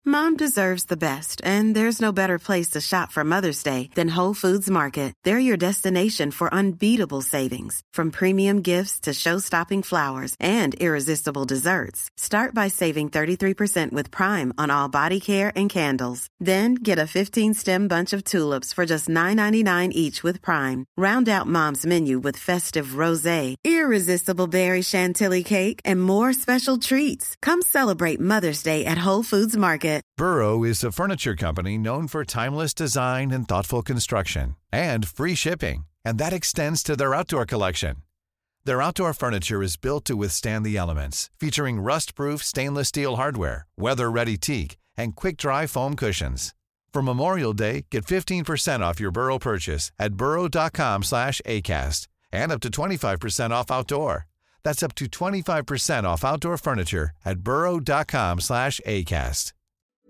Mom deserves the best, and there's no better place to shop for Mother's Day than Whole Foods Market. They're your destination for unbeatable savings, from premium gifts to show-stopping flowers and irresistible desserts. Start by saving 33% with Prime on all body care and candles. Then get a 15-stem bunch of tulips for just $9.99 each with Prime. Round out Mom's menu with festive rosé, irresistible berry chantilly cake, and more special treats. Come celebrate Mother's Day at Whole Foods Market. Burrow is a furniture company known for timeless design and thoughtful construction, and free shipping, and that extends to their outdoor collection. Their outdoor furniture is built to withstand the elements, featuring rust-proof stainless steel hardware, weather-ready teak, and quick-dry foam cushions. For Memorial Day, get 15% off your Burrow purchase at burrow.com/acast, and up to 25% off outdoor. That's up to 25% off outdoor furniture at burrow.com/acast.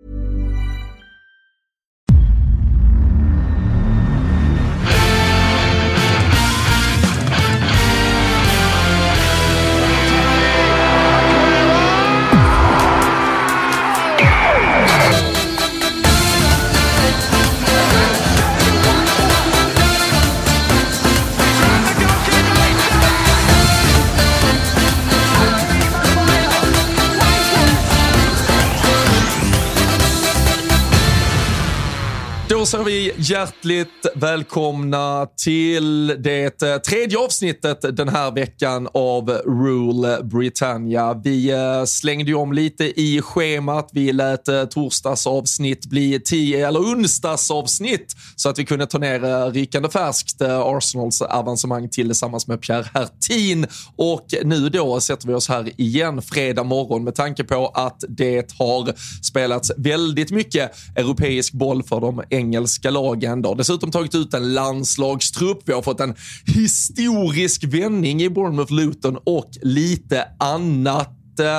Då så är vi hjärtligt välkomna till det tredje avsnittet den här veckan av Rule Britannia. Vi slängde ju om lite i schemat. Vi lät torsdagsavsnitt bli onsdagsavsnitt så att vi kunde ta ner rykande färskt Arsenals avancemang tillsammans med Pierre Hertin. Och nu då sätter vi oss här igen fredag morgon med tanke på att det har spelats väldigt mycket europeisk boll för de engelska lagen. Då. Dessutom tagit ut en landslagstrupp. Vi har fått en historisk vändning i Bournemouth, Luton och lite annat.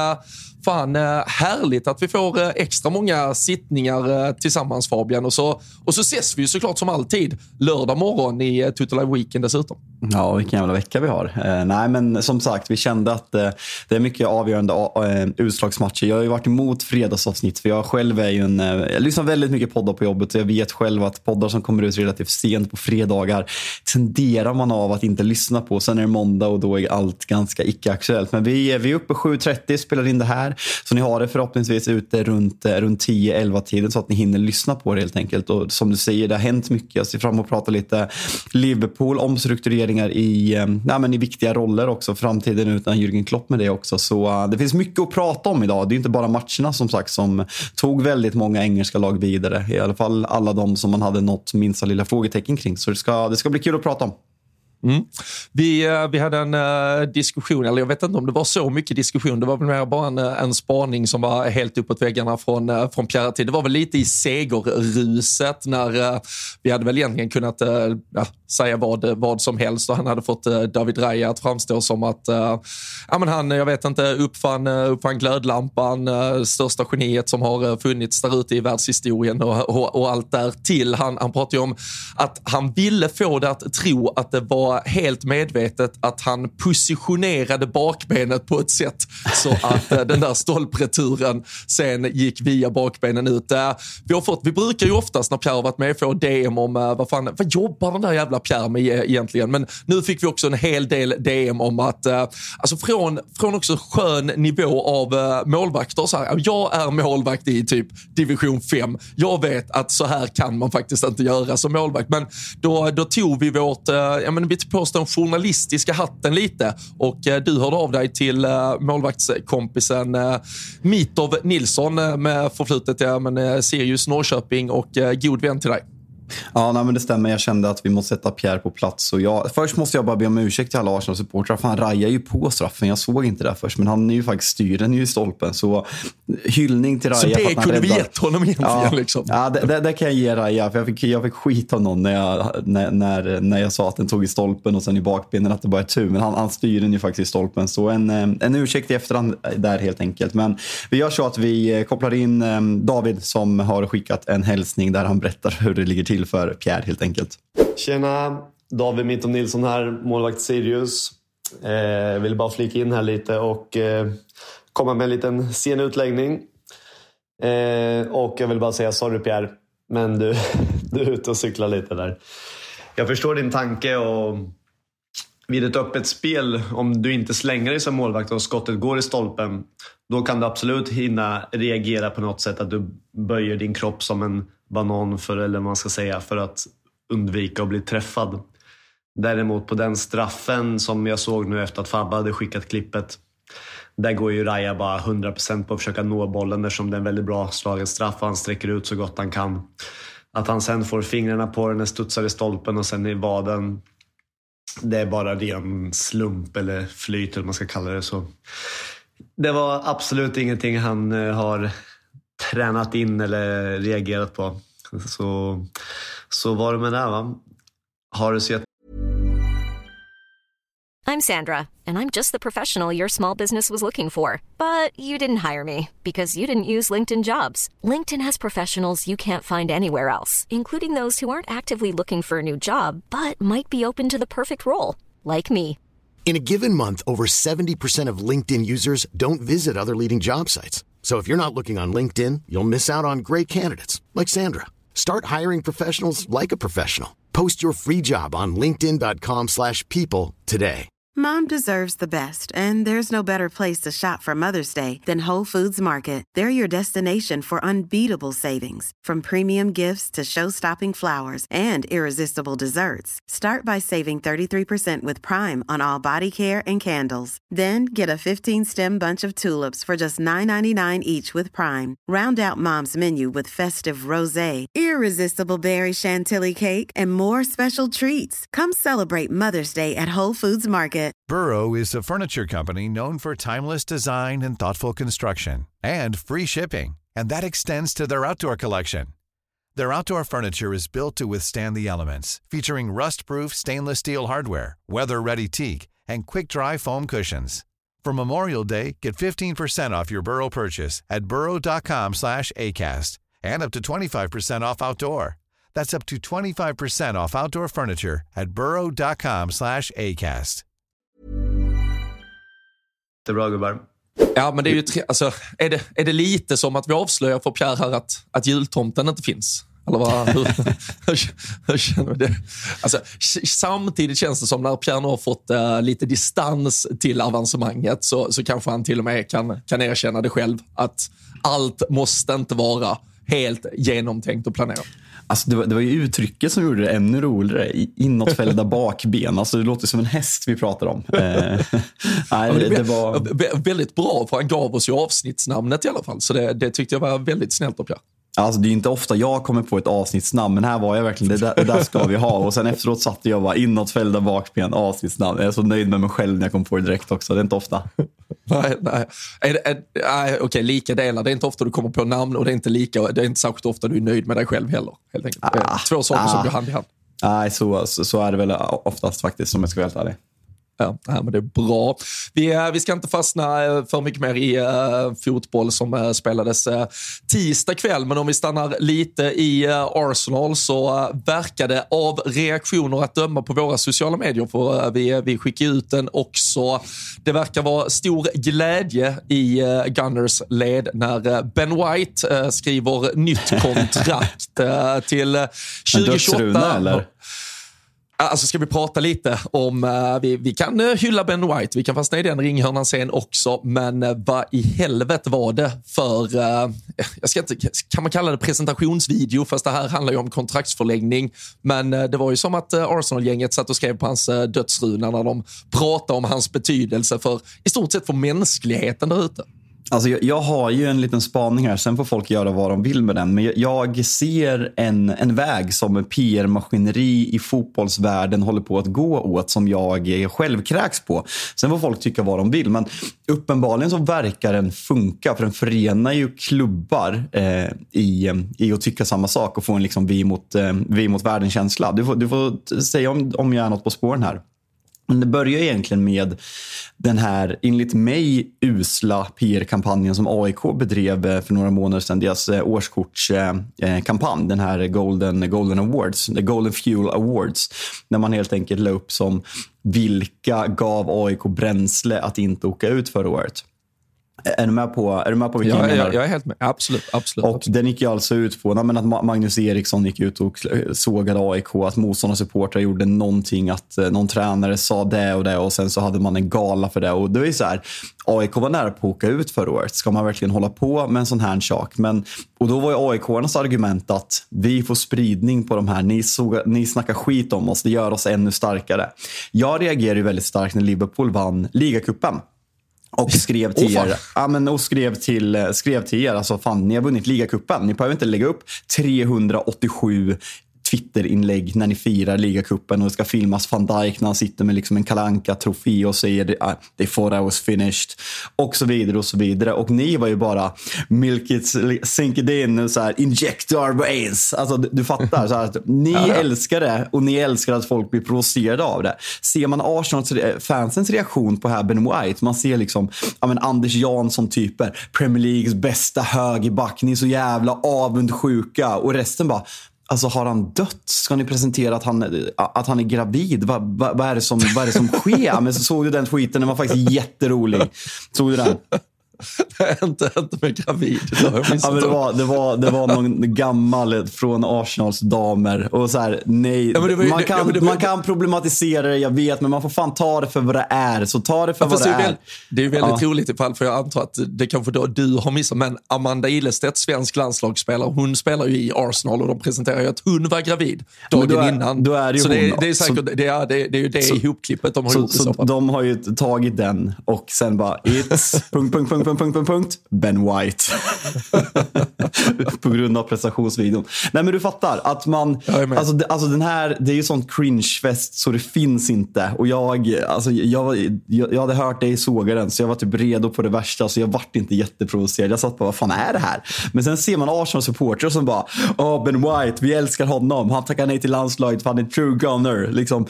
Härligt att vi får extra många sittningar tillsammans, Fabian. Och så ses vi ju såklart som alltid lördag morgon i Total Live Weekend dessutom. Ja, vilken jävla vecka vi har. Nej, men som sagt, vi kände att det är mycket avgörande utslagsmatcher. Jag har ju varit emot fredagsavsnitt för jag själv är ju jag lyssnar väldigt mycket poddar på jobbet och jag vet själv att poddar som kommer ut relativt sent på fredagar tenderar man av att inte lyssna på. Sen är det måndag och då är allt ganska icke-aktuellt. Men vi är uppe 7:30, spelar in det här. Så ni har det förhoppningsvis ute runt 10-11 tiden så att ni hinner lyssna på det helt enkelt. Och som du säger, det har hänt mycket. Jag ser fram emot att prata lite Liverpool, omstruktureringar i viktiga roller också. Framtiden utan Jürgen Klopp med det också. Så det finns mycket att prata om idag. Det är inte bara matcherna som sagt som tog väldigt många engelska lag vidare. I alla fall alla de som man hade något minsta lilla frågetecken kring. Så det ska bli kul att prata om. Mm. Vi hade en diskussion, eller jag vet inte om det var så mycket diskussion, det var väl mer bara en spaning som var helt uppåt väggarna från Pierre. Det var väl lite i segerruset när vi hade väl egentligen kunnat säga vad som helst och han hade fått David Raya att framstå som att han, jag vet inte, uppfann glödlampan, största geniet som har funnits där ute i världshistorien och allt där till. Han pratade ju om att han ville få det att tro att det var helt medvetet att han positionerade bakbenet på ett sätt så att den där stolpreturen sen gick via bakbenen ut. Vi brukar ju oftast när Pierre har varit med få DM om vad jobbar den där jävla Pierre med egentligen, men nu fick vi också en hel del DM om att från också skön nivå av målvakter så här, jag är målvakt i typ division 5, jag vet att så här kan man faktiskt inte göra som målvakt, men då tog vi vi tog på oss den journalistiska hatten lite och du hörde av dig till målvaktskompisen Mitov Nilsson med förflutet Sirius Norrköping och god vän till dig. Ja, men det stämmer. Jag kände att vi måste sätta Pierre på plats. Och först måste jag bara be om ursäkt till alla Arsenal-supportrar. För han rajar ju på straffen. Jag såg inte det först. Men han är ju faktiskt styren i stolpen. Så hyllning till Raja. Så det kunde vi gett honom egentligen liksom. Ja, det kan jag ge Raja. För jag fick skit av någon när jag sa att den tog i stolpen och sen i bakbenen att det bara är tur. Men han styr den ju faktiskt i stolpen. Så en ursäkt i efterhand där helt enkelt. Men vi gör så att vi kopplar in David som har skickat en hälsning där han berättar hur det ligger till för Pierre helt enkelt. Tjena, David Mitov Nilsson här, målvakt Sirius. Vill bara flika in här lite och komma med en liten sen utläggning. Och jag vill bara säga sorry Pierre, men du är ute och cyklar lite där. Jag förstår din tanke, och vid ett öppet spel, om du inte slänger dig som målvakt och skottet går i stolpen, då kan du absolut hinna reagera på något sätt, att du böjer din kropp som en banan eller vad man ska säga, för att undvika att bli träffad. Däremot på den straffen som jag såg nu efter att Fabbe hade skickat klippet, där går ju Raja bara 100% på att försöka nå bollen, eftersom det är en väldigt bra slagen straff och han sträcker ut så gott han kan. Att han sen får fingrarna på den, studsar i stolpen och sen i vaden, det är bara ren slump eller flyt eller man ska kalla det så. Det var absolut ingenting han har tränat in eller reagerat på. Så var det med det, va? Har du sett? I'm Sandra, and I'm just the professional your small business was looking for. But you didn't hire me because you didn't use LinkedIn Jobs. LinkedIn has professionals you can't find anywhere else, including those who aren't actively looking for a new job, but might be open to the perfect role, like me. In a given month, over 70% of LinkedIn users don't visit other leading job sites. So if you're not looking on LinkedIn, you'll miss out on great candidates, like Sandra. Start hiring professionals like a professional. Post your free job on linkedin.com/people today. Mom deserves the best, and there's no better place to shop for Mother's Day than Whole Foods Market. They're your destination for unbeatable savings, from premium gifts to show-stopping flowers and irresistible desserts. Start by saving 33% with Prime on all body care and candles. Then get a 15-stem bunch of tulips for just $9.99 each with Prime. Round out Mom's menu with festive rosé, irresistible berry chantilly cake, and more special treats. Come celebrate Mother's Day at Whole Foods Market. Burrow is a furniture company known for timeless design and thoughtful construction, and free shipping, and that extends to their outdoor collection. Their outdoor furniture is built to withstand the elements, featuring rust-proof stainless steel hardware, weather-ready teak, and quick-dry foam cushions. For Memorial Day, get 15% off your Burrow purchase at burrow.com/acast, and up to 25% off outdoor. That's up to 25% off outdoor furniture at burrow.com/acast. Det är bra, gubbar. Ja, men det är ju alltså, är det lite som att vi avslöjar för Pierre här att jultomten inte finns? Eller hur känner du det? Alltså, samtidigt känns det som när Pierre nu har fått lite distans till avancemanget så kanske han till och med kan erkänna det själv, att allt måste inte vara helt genomtänkt och planerat. Alltså det var ju uttrycket som gjorde det ännu roligare. Inåtfällda bakben. Alltså det låter som en häst vi pratar om. Nej, det var väldigt bra, för han gav oss ju avsnittsnamnet i alla fall. Så det tyckte jag var väldigt snällt av Pierre. Alltså det är inte ofta jag kommer på ett avsnittsnamn, men här var jag verkligen, det där ska vi ha. Och sen efteråt satte jag bara inåtfällda bakben, avsnittsnamn. Jag är så nöjd med mig själv när jag kom på det direkt också. Det är inte ofta. Nej. Okej, lika delar. Det är inte ofta du kommer på namn, och det är inte särskilt ofta du är nöjd med dig själv heller. Helt enkelt. Två saker som går hand i hand. Nej, så är det väl oftast faktiskt, som jag ska vara helt ärlig. Ja, men det är bra. Vi ska inte fastna för mycket mer i fotboll som spelades tisdag kväll, men om vi stannar lite i Arsenal, så verkade av reaktioner att döma på våra sociala medier, för vi skickar ut den också. Det verkar vara stor glädje i Gunners led när Ben White skriver nytt kontrakt till 2028. En dödsruna, eller? Alltså ska vi prata lite om, vi kan hylla Ben White, vi kan fastna i den ringhörnan sen också, men vad i helvete var det för, kan man kalla det presentationsvideo, fast det här handlar ju om kontraktsförlängning, men det var ju som att Arsenal-gänget satt och skrev på hans dödsruna när de pratade om hans betydelse för, i stort sett för mänskligheten där ute. Alltså jag har ju en liten spaning här, sen får folk göra vad de vill med den. Men jag ser en väg som PR-maskineri i fotbollsvärlden håller på att gå åt, som jag själv kräks på. Sen får folk tycka vad de vill, men uppenbarligen så verkar den funka, för den förenar ju klubbar i att tycka samma sak och få en liksom vi mot världen-känsla. Du får säga om jag är något på spåren här. Men det börjar egentligen med den här, enligt mig, usla PR-kampanjen som AIK bedrev för några månader sedan. Deras årskortskampanj, den här Golden Awards, the Golden Fuel Awards. När man helt enkelt la upp som vilka gav AIK bränsle att inte åka ut förra året. Är du med på vilken jag är helt med. Absolut. Och den gick ju alltså ut på att Magnus Eriksson gick ut och sågade AIK, att motståndarsupportrar gjorde någonting, att någon tränare sa det och sen så hade man en gala för det. Och det är så här, AIK var nära på att åka ut förra året. Ska man verkligen hålla på med en sån här sak? Och då var ju AIK-arnas argument att vi får spridning på de här. Ni snackar skit om oss, det gör oss ännu starkare. Jag reagerade ju väldigt starkt när Liverpool vann ligacupen. Och skrev till er, skrev till er, alltså fan, ni har vunnit ligacupen. Ni behöver inte lägga upp 387 Twitter-inlägg när ni firar ligacupen och det ska filmas Van Dijk när han sitter med liksom en Kalle Anka-trofé och säger they thought I was finished och så vidare och så vidare. Och ni var ju bara milk it, sink it in och så här, inject our veins. Alltså du fattar så här, att ni älskar det och ni älskar att folk blir provocerade av det. Ser man Arsenal-fansens reaktion på här Ben White, man ser liksom Anders Jansson-typer, Premier Leagues bästa högerback, ni är så jävla avundsjuka och resten bara, alltså har han dött? Ska ni presentera att han är gravid? Vad är det som sker? Men så såg du den tweeten, den var faktiskt jätterolig. Såg du den? inte med gravid. Det var någon gammal från Arsenals damer och så här, nej, man kan problematisera det, jag vet, men man får fan ta det för vad det är. Så ta det för vad det är. Det är ju väldigt roligt ifall, för jag antar att det kanske då du har missat, men Amanda Ilestedt, svensk landslagsspelare, hon spelar ju i Arsenal och de presenterar ju att hon var gravid dagen innan. Då är det ju så hon. Det är säkert, det är ju det ihopklippet de har gjort. Så de har ju tagit den och sen bara it's ... Ben White. På grund av prestationsvideon. Nej, men du fattar att man alltså den här, det är ju sånt cringefest så det finns inte. Och jag hade hört dig såga den, så jag var typ redo på det värsta, så jag vart inte jätteprovocerad. Jag satt på, vad fan är det här? Men sen ser man Arsenal-supportrar som bara, Ben White, vi älskar honom. Han tackar nej till landslaget för han är true gunner. Liksom,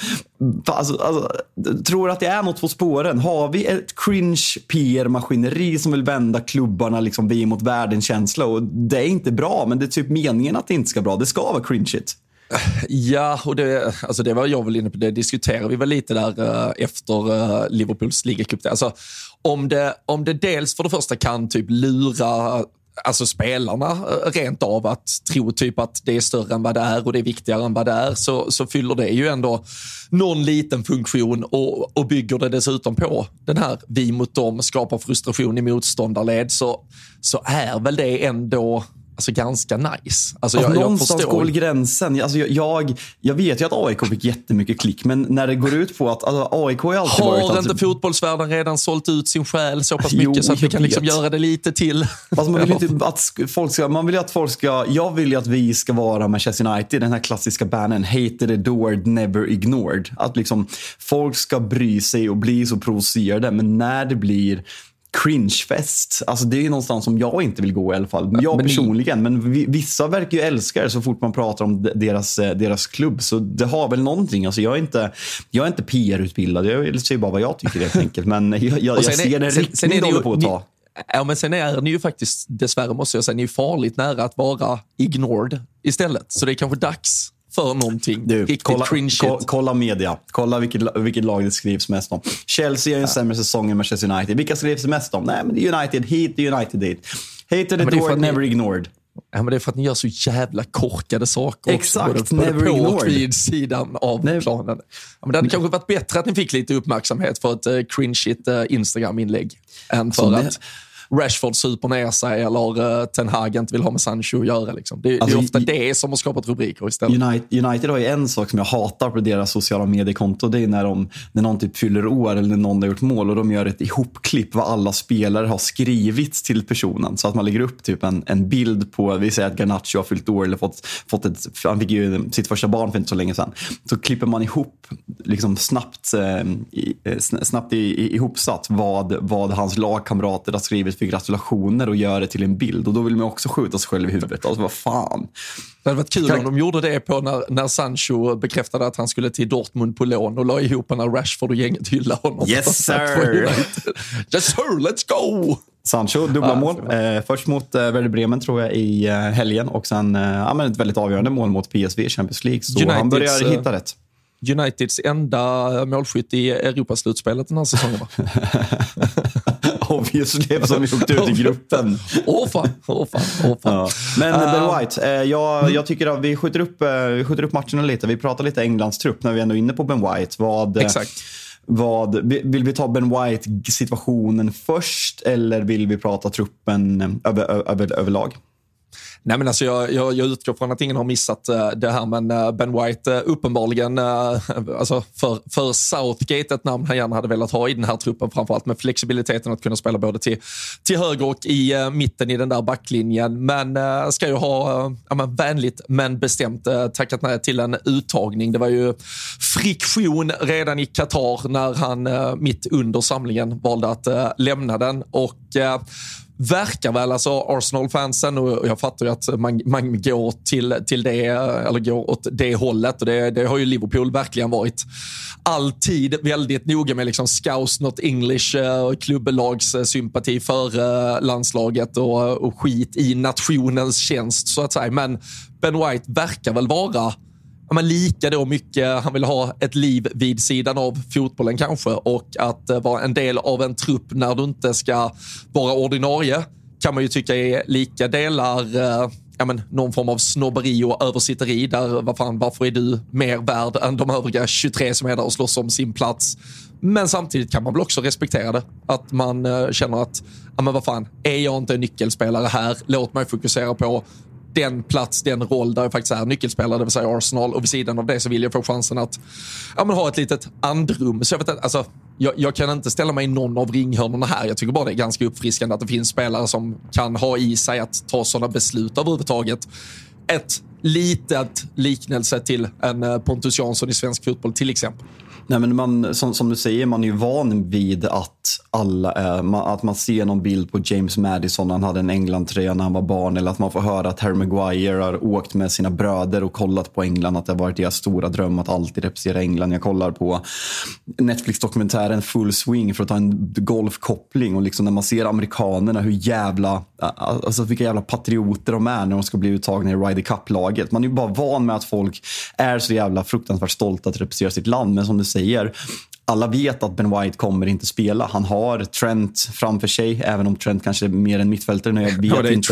tror att det är något på spåren. Har vi ett cringe PR-maskineri som vill vända klubbarna liksom vi mot världen-känsla, och det är inte bra, men det är typ meningen att det inte ska bra. Det ska vara cringe-it. Ja, och det var jag väl inne på, det diskuterade vi väl lite där efter Liverpools ligacup. Alltså, om det dels för det första kan typ lura alltså spelarna rent av att tro typ att det är större än vad det är och det är viktigare än vad det är, så fyller det ju ändå någon liten funktion och bygger det dessutom på den här vi mot dem, skapar frustration i motståndarled, så är väl det ändå alltså ganska nice. Alltså jag förstår går väl gränsen. Alltså jag vet ju att AIK fick jättemycket klick, men när det går ut på att AIK har alltid varit... Har inte fotbollsvärlden redan sålt ut sin själ så pass mycket så att vi kan liksom göra det lite till? Alltså man vill inte att folk ska... Jag vill ju att vi ska vara Manchester United, den här klassiska bannen, hated, adored, never ignored. Att liksom folk ska bry sig och bli så provocerade, men när det blir cringefest, alltså det är ju någonstans som jag inte vill gå i alla fall. Jag personligen, men vissa verkar ju älska det så fort man pratar om deras klubb, så det har väl någonting. Alltså jag är inte PR-utbildad, jag säger bara vad jag tycker helt enkelt, men jag ser en riktning håller på att ta. Ja, men sen är ni ju faktiskt, dessvärre måste jag säga, ni är farligt nära att vara ignored istället, så det är kanske dags för någonting riktigt cringe. Kolla media. Kolla vilket lag det skrivs mest om. Chelsea är en sämre säsong än Manchester United. Vilka skrivs det mest om? Nej, men det är United hit, det är United dit. Hated, adored, never ignored. Ja, men det är för att ni gör så jävla korkade saker. Exakt, också, never på ignored. Och vid sidan av planen. Ja, men det hade kanske varit bättre att ni fick lite uppmärksamhet för ett cringe-igt Instagram-inlägg än för att Rashford super ner sig eller Ten Hag inte vill ha med Sancho att göra. Liksom. Det är ofta det som har skapat rubriker istället. United har ju en sak som jag hatar på deras sociala mediekonto. Det är när någon typ fyller år eller när någon har gjort mål och de gör ett ihopklipp vad alla spelare har skrivit till personen. Så att man lägger upp typ en bild på, vi säger att Garnacho har fyllt år eller han fick ju sitt första barn för inte så länge sedan. Så klipper man ihop liksom snabbt ihopsatt vad hans lagkamrater har skrivit för gratulationer och gör det till en bild, och då vill man också skjuta sig själv i huvudet. Alltså vad fan. Det hade varit kul om de gjorde det på när Sancho bekräftade att han skulle till Dortmund på lån och la ihop när Rashford och gänget hyllade honom. Yes sir! Yes sir, let's go! Sancho, dubbla mål. Först mot Werder Bremen tror jag i helgen, och sen ett väldigt avgörande mål mot PSV i Champions League. Så Uniteds, han börjar hitta rätt. Uniteds enda målskytt i Europaslutspelet den här säsongen, va? Obviously, som vi åkte ut i gruppen. Fan. Ja. Men Ben White, jag tycker att vi skjuter upp matcherna lite. Vi pratar lite Englands trupp när vi ändå är inne på Ben White. Exakt. Vill vi ta Ben White-situationen först eller vill vi prata truppen överlag? Nej, men alltså jag utgår från att ingen har missat det här, men Ben White uppenbarligen alltså för Southgate ett namn han gärna hade velat ha i den här truppen, framförallt med flexibiliteten att kunna spela både till höger och i mitten i den där backlinjen, men ska ju ha vänligt men bestämt tackat nej till en uttagning. Det var ju friktion redan i Qatar när han mitt under samlingen valde att lämna den, och verkar väl alltså Arsenal-fansen, och jag fattar ju att man går till det, eller går åt det hållet, och det har ju Liverpool verkligen varit alltid väldigt noga med, liksom Scouse not English, klubbelags sympati för landslaget och skit i nationens tjänst så att säga. Men Ben White verkar väl vara lika då mycket, han vill ha ett liv vid sidan av fotbollen kanske, och att vara en del av en trupp när du inte ska vara ordinarie kan man ju tycka är lika delar någon form av snobberi och översitteri där, varför är du mer värd än de övriga 23 som är där och slåss om sin plats. Men samtidigt kan man väl också respektera det, att man känner att är jag inte en nyckelspelare här, låt mig fokusera på den plats, den roll där jag faktiskt är nyckelspelare, det vill säga Arsenal, och vid sidan av det så vill jag få chansen att ha ett litet andrum. Så jag vet att, jag kan inte ställa mig i någon av ringhörnorna här. Jag tycker bara det är ganska uppfriskande att det finns spelare som kan ha i sig att ta sådana beslut överhuvudtaget. Ett litet liknelse till en Pontus Jansson i svensk fotboll till exempel. Nej, men som du säger, man är ju van vid att att man ser någon bild på James Maddison när han hade en England-tröja när han var barn, eller att man får höra att Harry Maguire har åkt med sina bröder och kollat på England, att det har varit deras stora dröm att alltid representera England. Jag kollar på Netflix-dokumentären Full Swing för att ta en golfkoppling, och liksom när man ser amerikanerna vilka jävla patrioter de är när de ska bli uttagna i Ryder Cup-laget. Man är ju bara van med att folk är så jävla fruktansvärt stolta att representera sitt land, men som du säger, alla vet att Ben White kommer inte spela. Han har Trent framför sig, även om Trent kanske är mer än mittfältare. Nu vet det är inte.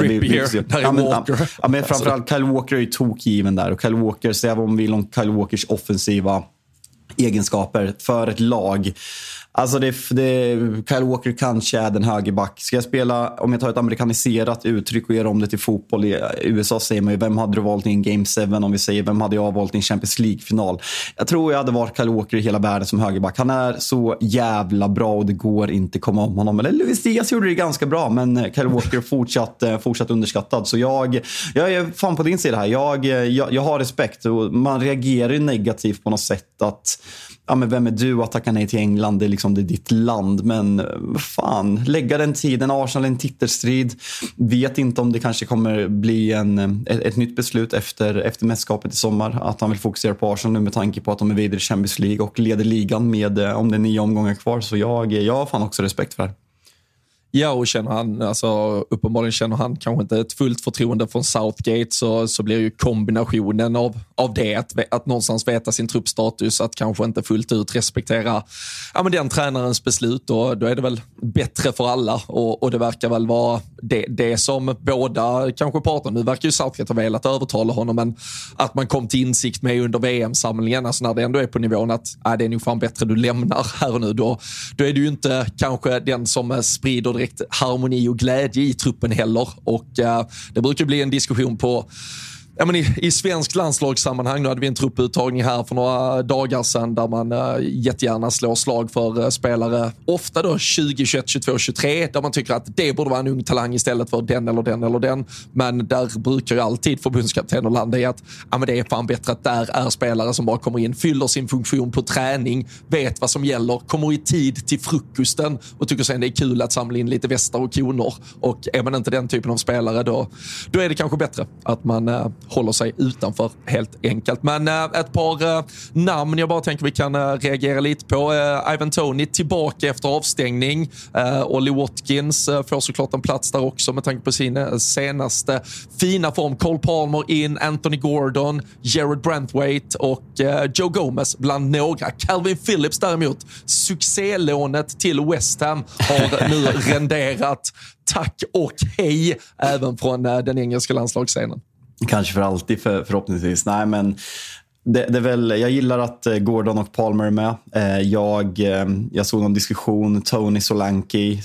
Men framförallt Kyle Walker är ju tokgiven där, och Kyle Walker, säger vad man vill om Kyle Walkers offensiva egenskaper för ett lag. Alltså Kyle Walker kanske är den högerback. Ska jag spela, om jag tar ett amerikaniserat uttryck och gör om det till fotboll, i USA säger man ju, vem hade du valt i en Game 7? Om vi säger, vem hade jag valt i en Champions League-final? Jag tror jag hade varit Kyle Walker i hela världen som högerback. Han är så jävla bra och det går inte komma om honom. Eller Luis Diaz gjorde det ganska bra, men Kyle Walker fortsatt underskattad. Så jag är fan på din sida här. Jag har respekt, och man reagerar ju negativt på något sätt att men vem är du att tacka nej till England? Det är liksom, det är ditt land. Men fan, lägga den tiden. Arsenal en titelstrid. Vet inte om det kanske kommer bli ett nytt beslut efter mästerskapet i sommar. Att han vill fokusera på Arsenal nu med tanke på att de är vidare i Champions League och leder ligan med om det är 9 omgångar kvar. Så jag har fan också respekt för det. Ja, och uppenbarligen känner han kanske inte ett fullt förtroende från Southgate, så blir ju kombinationen av det att någonstans veta sin truppstatus, att kanske inte fullt ut respektera den tränarens beslut, och då är det väl bättre för alla, och det verkar väl vara det som båda kanske pratar. Nu verkar ju Southgate ha velat övertala honom, men att man kom till insikt med under VM-samlingen, alltså när det ändå är på nivån att det är nog fan bättre du lämnar här och nu, då är det ju inte kanske den som sprider direkt harmoni och glädje i truppen heller, och det brukar bli en diskussion på i svensk landslagssammanhang. Nu hade vi en trupputtagning här för några dagar sedan där man jättegärna slår slag för spelare, ofta då 20, 21, 22, 23, där man tycker att det borde vara en ung talang istället för den eller den eller den. Men där brukar ju alltid förbundskapten och landa i att det är fan bättre att där är spelare som bara kommer in, fyller sin funktion på träning, vet vad som gäller, kommer i tid till frukosten och tycker sen det är kul att samla in lite västar och konor. Och är man inte den typen av spelare, då är det kanske bättre att man håller sig utanför helt enkelt. Men ett par namn jag bara tänker vi kan reagera lite på. Ivan Toney tillbaka efter avstängning. Ollie Watkins får såklart en plats där också med tanke på sin senaste fina form. Cole Palmer in, Anthony Gordon, Jared Brantwaite och Joe Gomez bland några. Calvin Phillips däremot, succélånet till West Ham har nu renderat tack och hej även från den engelska landslagsscenen. Kanske för alltid förhoppningsvis. Nej, men det är väl, jag gillar att Gordon och Palmer är med. Jag såg någon diskussion, Tony Solanke,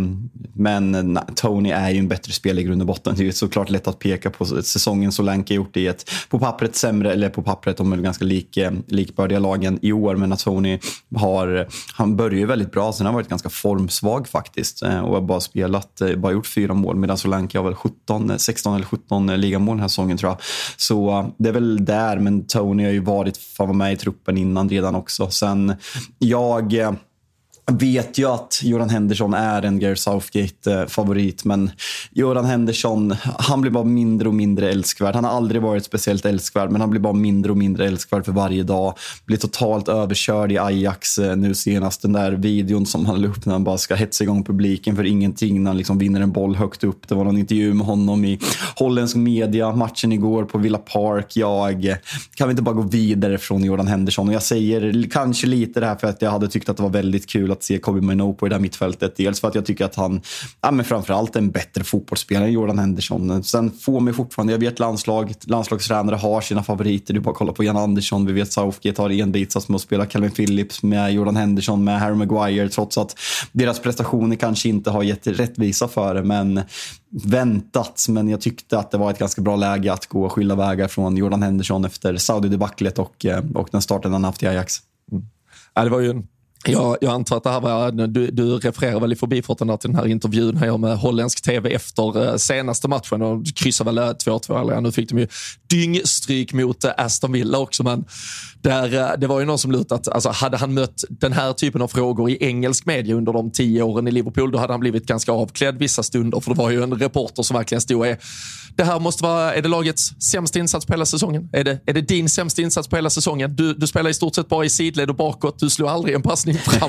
men Tony är ju en bättre spelare i grund och botten. Det är såklart lätt att peka på säsongen Solanke gjort det i ett på pappret sämre, eller på pappret de är ganska likbördiga lagen i år, men att Tony han börjar ju väldigt bra, sen har han varit ganska formsvag faktiskt och har bara gjort 4 mål, medan Solanke har väl 16 eller 17 ligamål den här säsongen tror jag. Så det är väl där, men Tony har ju varit med i truppen innan redan också. Sen jag vet ju att Jordan Henderson är en Gareth Southgate-favorit, men Jordan Henderson, han blir bara mindre och mindre älskvärd. Han har aldrig varit speciellt älskvärd, men han blir bara mindre och mindre älskvärd för varje dag. Blir totalt överkörd i Ajax nu senast. Den där videon som han la upp när han bara ska hetsa igång publiken för ingenting, när han liksom vinner en boll högt upp. Det var någon intervju med honom i holländsk media, matchen igår på Villa Park. Kan vi inte bara gå vidare från Jordan Henderson? Och jag säger kanske lite det här för att jag hade tyckt att det var väldigt kul att se Kobbie Mainoo på det där mittfältet. Dels för att jag tycker att han men framförallt är en bättre fotbollsspelare än Jordan Henderson. Sen får mig fortfarande, jag vet landslagstränare har sina favoriter. Du bara kolla på Jan Andersson, vi vet Southgate har enbitsats med att spela Calvin Phillips med Jordan Henderson, med Harry Maguire, trots att deras prestationer kanske inte har gett rättvisa för det, men väntat. Men jag tyckte att det var ett ganska bra läge att gå och skilja vägar från Jordan Henderson efter Saudi-debaclet och den starten han haft i Ajax. Ja, det var ju jag antar att det här var, du refererar väl i förbifarten till den här intervjun här med holländsk tv efter senaste matchen och kryssade väl 2-2 eller nu fick de ju dyngstryk mot Aston Villa också, men det var ju någon som lutat, alltså hade han mött den här typen av frågor i engelsk media under de 10 åren i Liverpool, då hade han blivit ganska avklädd vissa stunder, för det var ju en reporter som verkligen stod det här måste vara, är det lagets sämsta insats på hela säsongen? Är det din sämsta insats på hela säsongen? Du spelar i stort sett bara i sidled och bakåt, du slår aldrig en passning fram.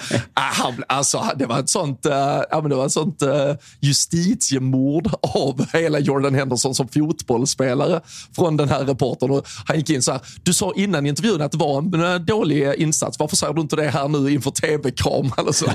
Det var ett sånt justitiemord av hela Jordan Henderson som fotbollsspelare från den här reportern, och han gick in så här: du sa innan intervjun att det var en dålig insats, varför säger du inte det här nu inför tv-kam? Alltså,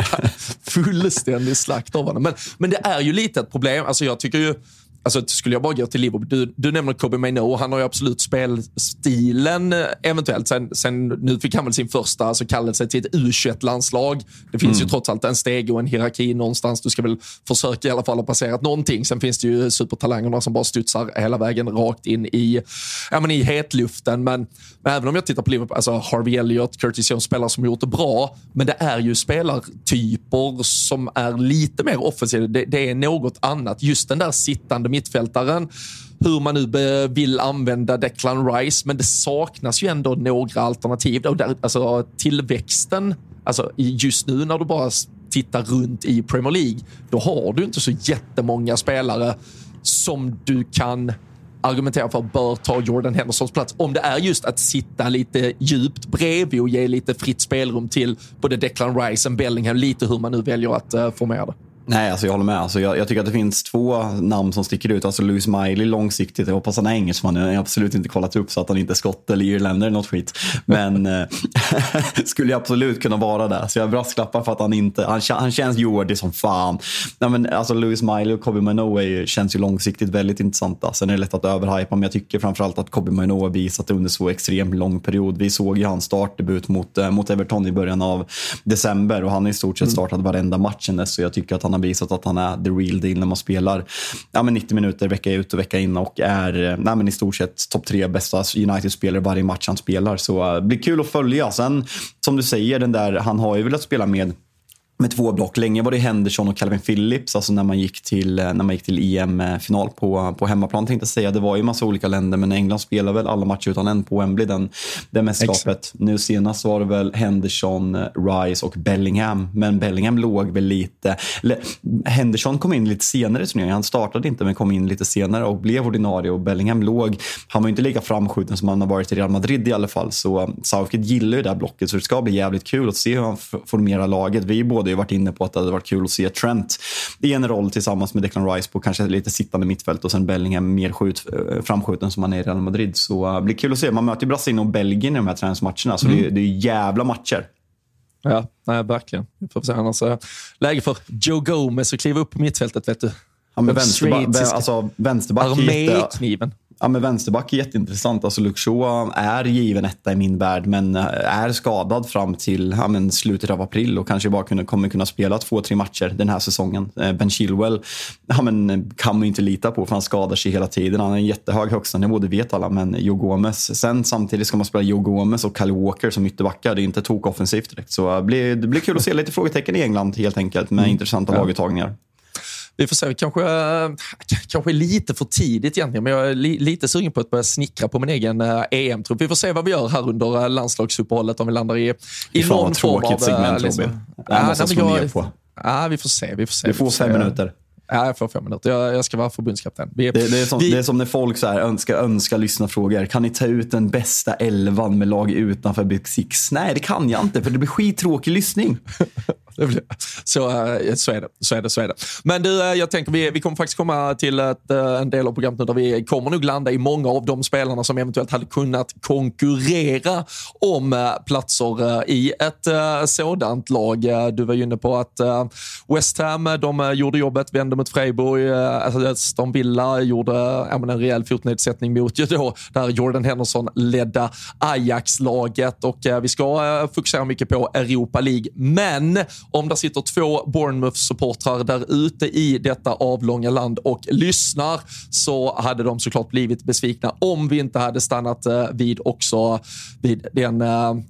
fullständig slakt av honom. Men det är ju lite ett problem, alltså jag tycker ju, alltså skulle jag bara gå till Liverpool, du nämner Kobbie Mainoo, han har ju absolut spelstilen eventuellt, sen nu fick han väl sin första kallelse till ett U21-landslag. Det finns ju trots allt en steg och en hierarki någonstans, du ska väl försöka i alla fall ha passerat någonting. Sen finns det ju supertalangerna som bara studsar hela vägen rakt in i hetluften, men även om jag tittar på Liverpool, alltså Harvey Elliott, Curtis Jones, spelare som gjort det bra, men det är ju spelartyper som är lite mer offensiva, det är något annat, just den där sittande mittfältaren, hur man nu vill använda Declan Rice, men det saknas ju ändå några alternativ. Och där, alltså tillväxten, alltså just nu när du bara tittar runt i Premier League, då har du inte så jättemånga spelare som du kan argumentera för bör ta Jordan Hendersons plats, om det är just att sitta lite djupt bredvid och ge lite fritt spelrum till både Declan Rice och Bellingham, lite hur man nu väljer att formera det. Nej, alltså jag håller med. Alltså jag tycker att det finns 2 namn som sticker ut. Alltså Lewis Miley långsiktigt. Jag hoppas han är engelsman. Jag har absolut inte kollat upp så att han inte är skott eller irländare eller något skit. Men skulle jag absolut kunna vara där. Så jag brasklappar för att han inte... Han känns jordig som fan. Nej, men alltså Lewis Miley och Kobbie Mainoo känns ju långsiktigt väldigt intressanta. Sen är det lätt att överhypa, men jag tycker framförallt att Kobbie Mainoo har visat det under så extremt lång period. Vi såg ju hans startdebut mot Everton i början av december, och han har i stort sett startat varenda matchen dess, så jag tycker att han har visat att han är the real deal när man spelar 90 minuter vecka ut och vecka in, och är i stort sett topp 3 bästa United-spelare varje match han spelar. Så det blir kul att följa. Sen som du säger, den där, han har ju velat spela med med 2 block. Länge var det Henderson och Calvin Phillips, alltså när man gick till EM-final på hemmaplan, tänkte jag säga. Det var ju massa olika länder, men England spelar väl alla matcher utan en på Wembley, det mästerskapet. Nu senast var det väl Henderson, Rice och Bellingham, men Bellingham låg väl lite... Henderson kom in lite senare i turneringen. Han startade inte, men kom in lite senare och blev ordinarie, och Bellingham han var inte lika framskjuten som han har varit i Real Madrid i alla fall, så Southgate gillar ju det här blocket, så det ska bli jävligt kul att se hur han formerar laget. Vi båda har varit inne på att det hade varit kul att se Trent i en roll tillsammans med Declan Rice på kanske lite sittande mittfält, och sen Bellingham mer framskjuten som han är i Real Madrid. Så det blir kul att se. Man möter ju Brasilien och Belgien i de här träningsmatcherna, så det är jävla matcher. Ja, nej, verkligen. Får se, annars läge för Joe Gomez att kliva upp på mittfältet, vet du. Ja, men vänsterback armékniven. Ja, men vänsterback är jätteintressant. Alltså Luke Shaw är given etta i min värld, men är skadad fram till slutet av april och kanske bara kommer kunna spela 2-3 matcher den här säsongen. Ben Chilwell kan man ju inte lita på, för han skadar sig hela tiden. Han har en jättehög högsta nivå, det vet alla, men Joe Gomez. Sen samtidigt ska man spela Joe Gomez och Kyle Walker som ytterbackar. Det är inte tok offensivt direkt. Så det blir kul att se lite frågetecken i England helt enkelt, med intressanta laguttagningar. Vi får se, kanske lite för tidigt egentligen, men jag är lite sugen på att börja snickra på min egen EM-trupp. Vi får se vad vi gör här under landslagsuppehållet, om vi landar i någon form av... segment, Robin. Vi får se. Du får 5 minuter. Ja, jag får 5 minuter. Jag ska vara förbundskapten. Det är som när folk så här önskar lyssna frågor. Kan ni ta ut den bästa 11 med lag utanför Big Six? Nej, det kan jag inte, för det blir skittråkig lyssning. Så är det. Men du, jag tänker vi kommer faktiskt komma till en del av programmet där vi kommer nog landa i många av de spelarna som eventuellt hade kunnat konkurrera om platser i ett sådant lag. Du var ju inne på att West Ham, de gjorde jobbet, vände mot Freiburg. Aston Villa gjorde en rejäl fotnedsättning mot där Jordan Henderson ledde Ajax-laget, och vi ska fokusera mycket på Europa League. Men om det sitter 2 Bournemouth-supportrar där ute i detta avlånga land och lyssnar, så hade de såklart blivit besvikna om vi inte hade stannat vid den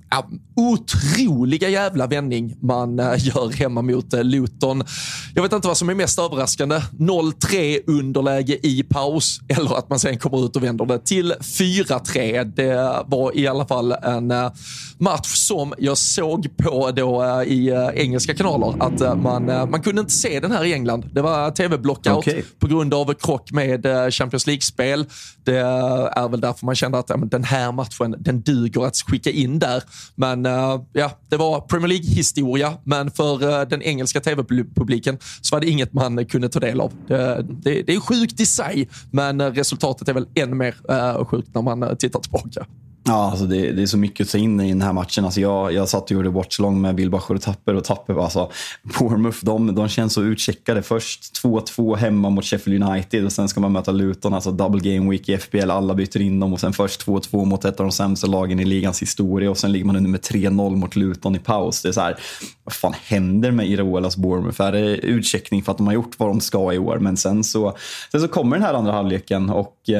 otroliga jävla vändning man gör hemma mot Luton. Jag vet inte vad som är mest överraskande. 0-3 underläge i paus, eller att man sen kommer ut och vänder det till 4-3. Det var i alla fall en match som jag såg på då i engelska kanaler, att man kunde inte se den här i England. Det var tv-blockout på grund av krock med Champions League-spel. Det är väl därför man kände att den här matchen, den duger att skicka in där. Men det var Premier League-historia, men för den engelska tv-publiken så var det inget man kunde ta del av. Det är sjukt i sig, men resultatet är väl ännu mer sjukt när man tittar tillbaka. Ja, alltså det är så mycket att ta in i den här matchen. Alltså jag satt och gjorde watchlong med Wilbacher och Tapper. Alltså, Bournemouth, de känns så utcheckade. Först 2-2 hemma mot Sheffield United, och sen ska man möta Luton, alltså double game week i FPL. Alla byter in dem, och sen först 2-2 mot ett av de sämsta lagen i ligans historia, och sen ligger man under med 3-0 mot Luton i paus. Det är så här, vad fan händer med Iraolas Bournemouth? Är det utcheckning för att de har gjort vad de ska i år? Men sen så kommer den här andra halvleken, och det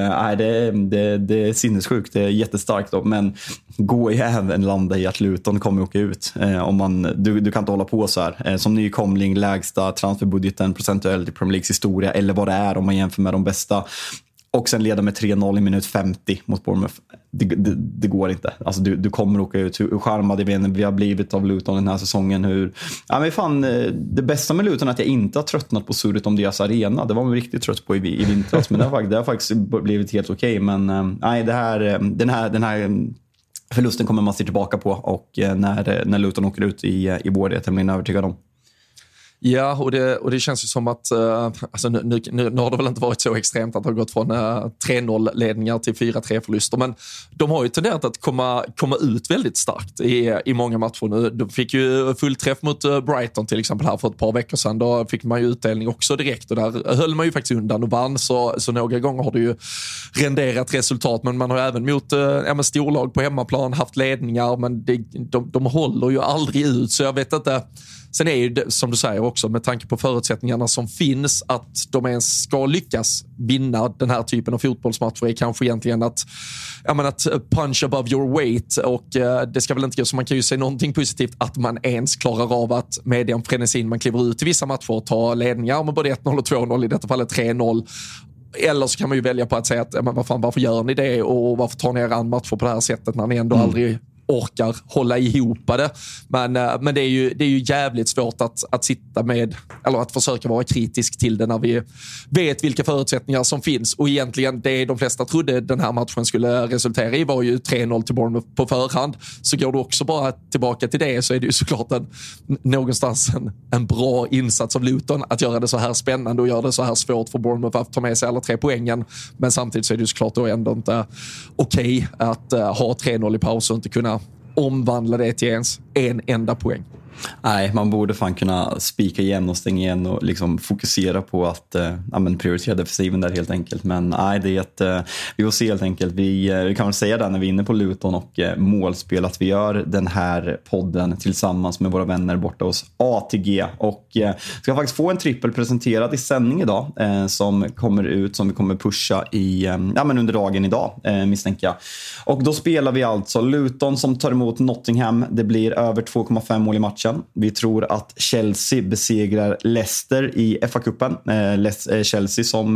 är sinnessjukt. Det är jättestarkt. Men gå i även landa i att Luton kommer åka ut. Du kan inte hålla på så här. Som nykomling, lägsta transferbudgeten procentuellt i Premier Leagues historia, eller vad det är om man jämför med de bästa. Och sen leda med 3-0 i minut 50 mot Bournemouth. Det går inte. Alltså du kommer åka ut. Hur charmade vi har blivit av Luton den här säsongen. Det bästa med Luton är att jag inte har tröttnat på surret om deras arena. Det var man riktigt trött på i vintras. Men det har faktiskt blivit helt okej. Men den här förlusten kommer man se tillbaka på. Och när Luton åker ut i vår, det är jag tämligen övertygad om. Ja, och det känns ju som att alltså nu har det väl inte varit så extremt att det har gått från 3-0-ledningar till 4-3-förluster, men de har ju tenderat att komma ut väldigt starkt i många matcher nu. De fick ju full träff mot Brighton till exempel här för ett par veckor sedan. Då fick man ju utdelning också direkt, och där höll man ju faktiskt undan och vann, så några gånger har det ju renderat resultat, men man har även mot storlag på hemmaplan haft ledningar, men de håller ju aldrig ut, så jag vet inte. Sen är ju det, som du säger också med tanke på förutsättningarna som finns att de ens ska lyckas vinna den här typen av fotbollsmatcher är kanske egentligen att punch above your weight, och det ska väl inte gå, så man kan ju se någonting positivt att man ens klarar av att med den frenesin man kliver ut i vissa matcher och ta ledningar med både 1-0 och 2-0, i detta fallet 3-0. Eller så kan man ju välja på att säga att varför gör ni det och varför tar ni er an matcher på det här sättet när ni ändå aldrig orkar hålla ihop det. Men det är ju jävligt svårt att sitta med, eller att försöka vara kritisk till det när vi vet vilka förutsättningar som finns. Och egentligen det de flesta trodde den här matchen skulle resultera i var ju 3-0 till Bournemouth på förhand. Så går du också bara tillbaka till det, så är det ju såklart någonstans en bra insats av Luton att göra det så här spännande och göra det så här svårt för Bournemouth att ta med sig alla 3 poängen. Men samtidigt så är det ju såklart då ändå inte okej att ha 3-0 i paus och inte kunna omvandla det till ens en enda poäng. Nej, man borde fan kunna spika igen och stänga igen och liksom fokusera på att prioritera defensiven där helt enkelt. Men nej, det är vi får se helt enkelt. Vi kan väl säga det när vi är inne på Luton och målspel, att vi gör den här podden tillsammans med våra vänner borta hos ATG, och ska faktiskt få en trippel presenterad i sändning idag som kommer ut, som vi kommer pusha i under dagen idag misstänker jag. Och då spelar vi alltså Luton som tar emot Nottingham. Det blir över 2,5 mål i matchen. Vi tror att Chelsea besegrar Leicester i FA-cupen. Chelsea som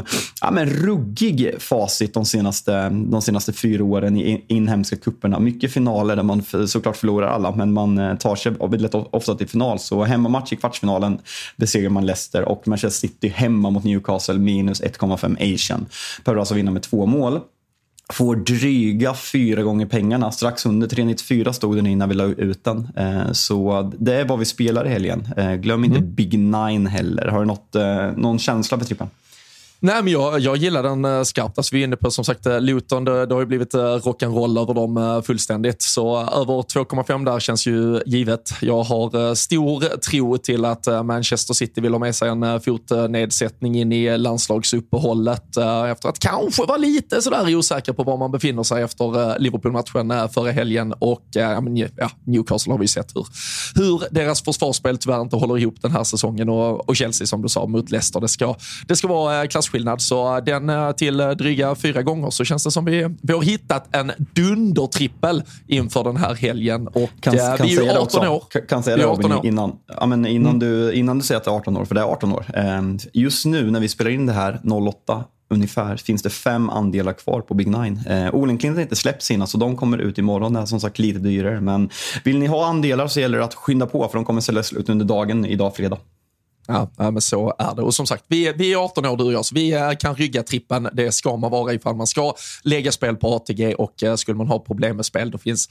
ruggig facit de senaste 4 åren i inhemska kupperna. Mycket finaler där man såklart förlorar alla, men man tar sig ofta till final. Så hemmamatch i kvartsfinalen besegrar man Leicester, och Manchester City hemma mot Newcastle minus 1,5 Asian. Behöver alltså vinna med 2 mål. Får dryga 4 gånger pengarna. Strax under 3,94 stod den innan vi la ut den. Så det är vad vi spelar i helgen. Glöm inte Big Nine heller. Har du någon känsla för trippen? Nej, men jag gillar den skarpt. Alltså, vi är inne på, som sagt, Luton, det har ju blivit rock'n'roll över dem fullständigt. Så över 2,5 där känns ju givet. Jag har stor tro till att Manchester City vill ha med sig en fotnedsättning in i landslagsuppehållet efter att kanske vara lite sådär osäker på var man befinner sig efter Liverpool-matchen förra helgen. Och Newcastle har vi sett hur deras försvarsspel tyvärr inte håller ihop den här säsongen, och Chelsea, som du sa, mot Leicester. Det ska vara klassskillnad, så den till dryga 4 gånger, så känns det som vi har hittat en dundertrippel inför den här helgen. Och vi är ju 18 år. Kan säga det, Robin, innan du säger att det är 18 år, för det är 18 år. Just nu när vi spelar in det här 08 ungefär finns det 5 andelar kvar på Big Nine. Olinklinden är inte släppt sina, så de kommer ut imorgon. Det är som sagt lite dyrare, men vill ni ha andelar så gäller det att skynda på, för de kommer säljas ut under dagen idag fredag. Ja, men så är det. Och som sagt, vi är 18 år, du och jag, så vi kan rygga trippen. Det ska man vara ifall man ska lägga spel på ATG, och skulle man ha problem med spel, då finns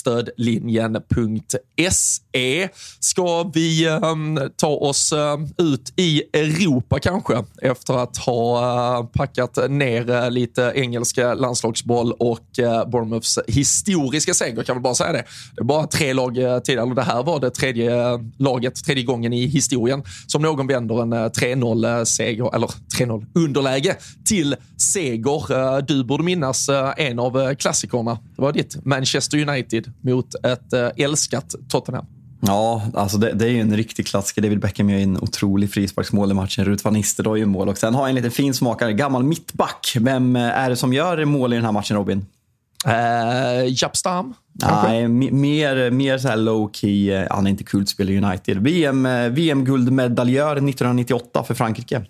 stödlinjen.se. Ska vi ta oss ut i Europa kanske, efter att ha packat ner lite engelska landslagsboll och Bournemouths historiska seger, kan vi bara säga det. Det är bara 3 lag tidigare, eller det här var det tredje gången i historien som någon vänder en 3-0 seger, eller 3-0 underläge till seger. Du borde minnas en av klassikerna. Det var ditt Manchester United mot ett älskat Tottenham. Ja, alltså det är ju en riktig klassiker. David Beckham gör en otrolig frisparksmål i matchen. Ruth van Nistelrooy gör mål, och sen har jag en liten fin smakare, gammal mittback. Vem är det som gör mål i den här matchen, Robin? Jaap Stam. Nej, mer så här low key. Han är inte kultspelare i United. VM-guldmedaljör 1998 för Frankrike.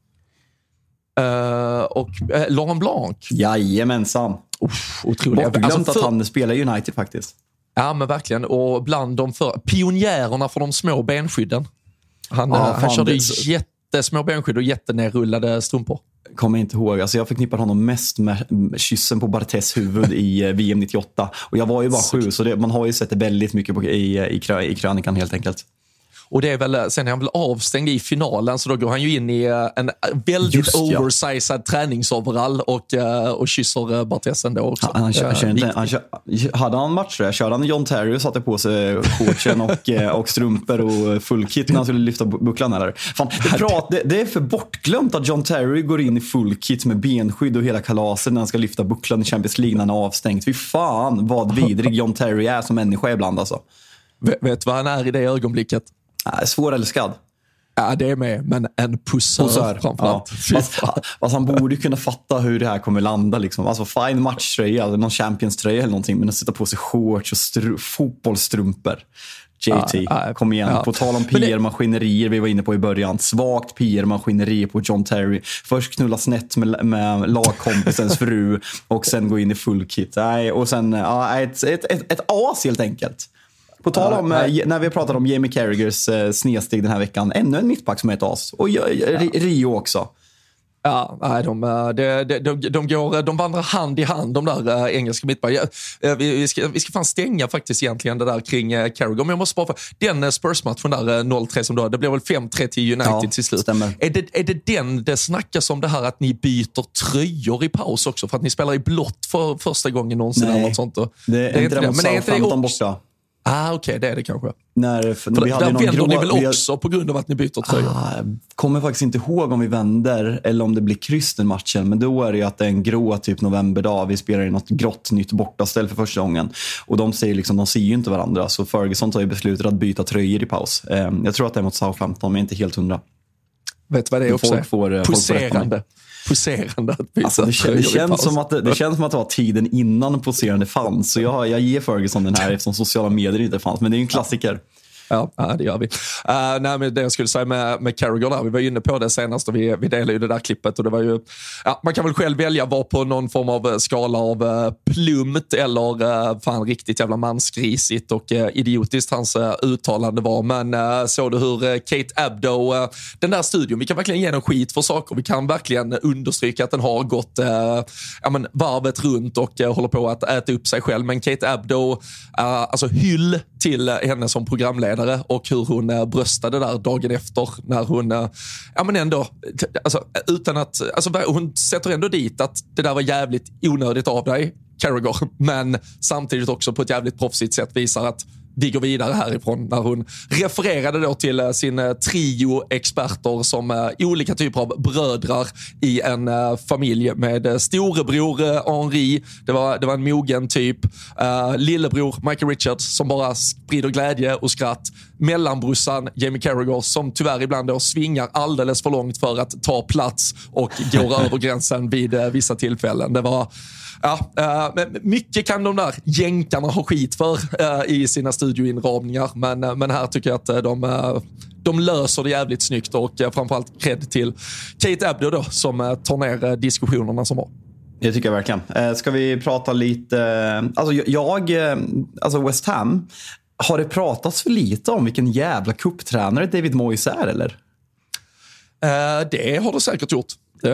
Och Laurent Blanc. Jajamensan. Otroligt. Bortglömt att han spelar i United faktiskt. Ja, men verkligen. Och bland de pionjärerna för de små benskydden. Han körde jättesmå benskydd och jättenerrullade strumpor. Kommer inte ihåg. Alltså jag förknippar honom mest med kyssen på Barthez huvud i VM 98. Och jag var ju bara 7, så man har ju sett det väldigt mycket i krönikan helt enkelt. Och det är väl, sen är han väl avstängd i finalen, så då går han ju in i en väldigt oversized träningsoverall och kysser Barthez ändå också. Hade han match där? Körde han John Terry och satte på sig coachen och strumpor och full kit när han skulle lyfta bucklan eller? Fan, det är för bortglömt att John Terry går in i full kit med benskydd och hela kalasen när han ska lyfta bucklan i Champions League när han är avstängt. Fy fan vad vidrig John Terry är som människa ibland alltså. Vet vad han är i det ögonblicket? Svårälskad. Ja, det är med, men en pussör framförallt. Ja. Fast han borde ju kunna fatta hur det här kommer landa. Liksom. Alltså fine matchtröja, någon Champions-tröja eller någonting, men att sätta på sig shorts och fotbollstrumpor. JT, kom igen. På tal om PR-maskinerier vi var inne på i början. Svagt PR-maskineri på John Terry. Först knulla snett med lagkompisens fru och sen gå in i full kit. Och sen ett as helt enkelt. På tal om, när vi pratade om Jamie Carragers snedsteg den här veckan, ännu en mittback som är ett as. Och Rio också. Ja, nej, de vandrar hand i hand, de där engelska mittbackar. Vi ska fan stänga faktiskt egentligen det där kring Carragher. Men jag måste bara den Spurs-matchen där 0-3 som då, det blev väl 5-3 till United till slut. Stämmer. Är det det snackas om det här att ni byter tröjor i paus också för att ni spelar i blått för första gången någonsin eller något sånt? Det är inte det mot Southampton borta. Okej, det är det kanske. För vi hade där vänder ni väl också på grund av att ni byter tröjor? Jag kommer faktiskt inte ihåg om vi vänder eller om det blir kryss den matchen. Men då är det ju att det är en grå typ novemberdag. Vi spelar i något grått nytt bortaställ för första gången. Och de säger liksom, de ser ju inte varandra. Så Ferguson tar ju beslutet att byta tröjor i paus. Jag tror att det är mot Southampton, men inte helt 100. Vet vad det är också? Poserande att byta alltså, det känns som att det var tiden innan poserande fanns. Så jag ger Ferguson den här eftersom sociala medier inte fanns. Men det är ju en klassiker. Ja, det gör vi. Nej, men det jag skulle säga med Carragher där, vi var inne på det senast och vi delade ju det där klippet och det var ju, man kan väl själv välja var på någon form av skala av plumpt eller fan riktigt jävla mansgrisigt och idiotiskt hans uttalande var, men såg du hur Kate Abdo, den där studion, vi kan verkligen ge en skit för saker, vi kan verkligen understryka att den har gått varvet runt och håller på att äta upp sig själv, men Kate Abdo, alltså hyll till henne som programledare och hur hon bröstade där dagen efter när hon, men ändå, alltså, utan att, alltså, hon sätter ändå dit att det där var jävligt onödigt av dig, Carragher, men samtidigt också på ett jävligt proffsigt sätt visar att vi går vidare härifrån, när hon refererade då till sin trio experter som olika typer av brödrar i en familj med storebror Henri, det var en mogen typ, lillebror Michael Richards som bara sprider glädje och skratt, mellanbrorsan Jamie Carragher som tyvärr ibland då svingar alldeles för långt för att ta plats och går över gränsen vid vissa tillfällen. Det var men mycket kan de där jänkarna ha skit för i sina studioinramningar, men här tycker jag att de löser det jävligt snyggt och framförallt cred till Kate Abdo då, som tar ner diskussionerna som var. Det tycker jag verkligen. Ska vi prata lite, alltså West Ham, har det pratats för lite om vilken jävla kupptränare David Moyes är, eller? Det har det säkert gjort.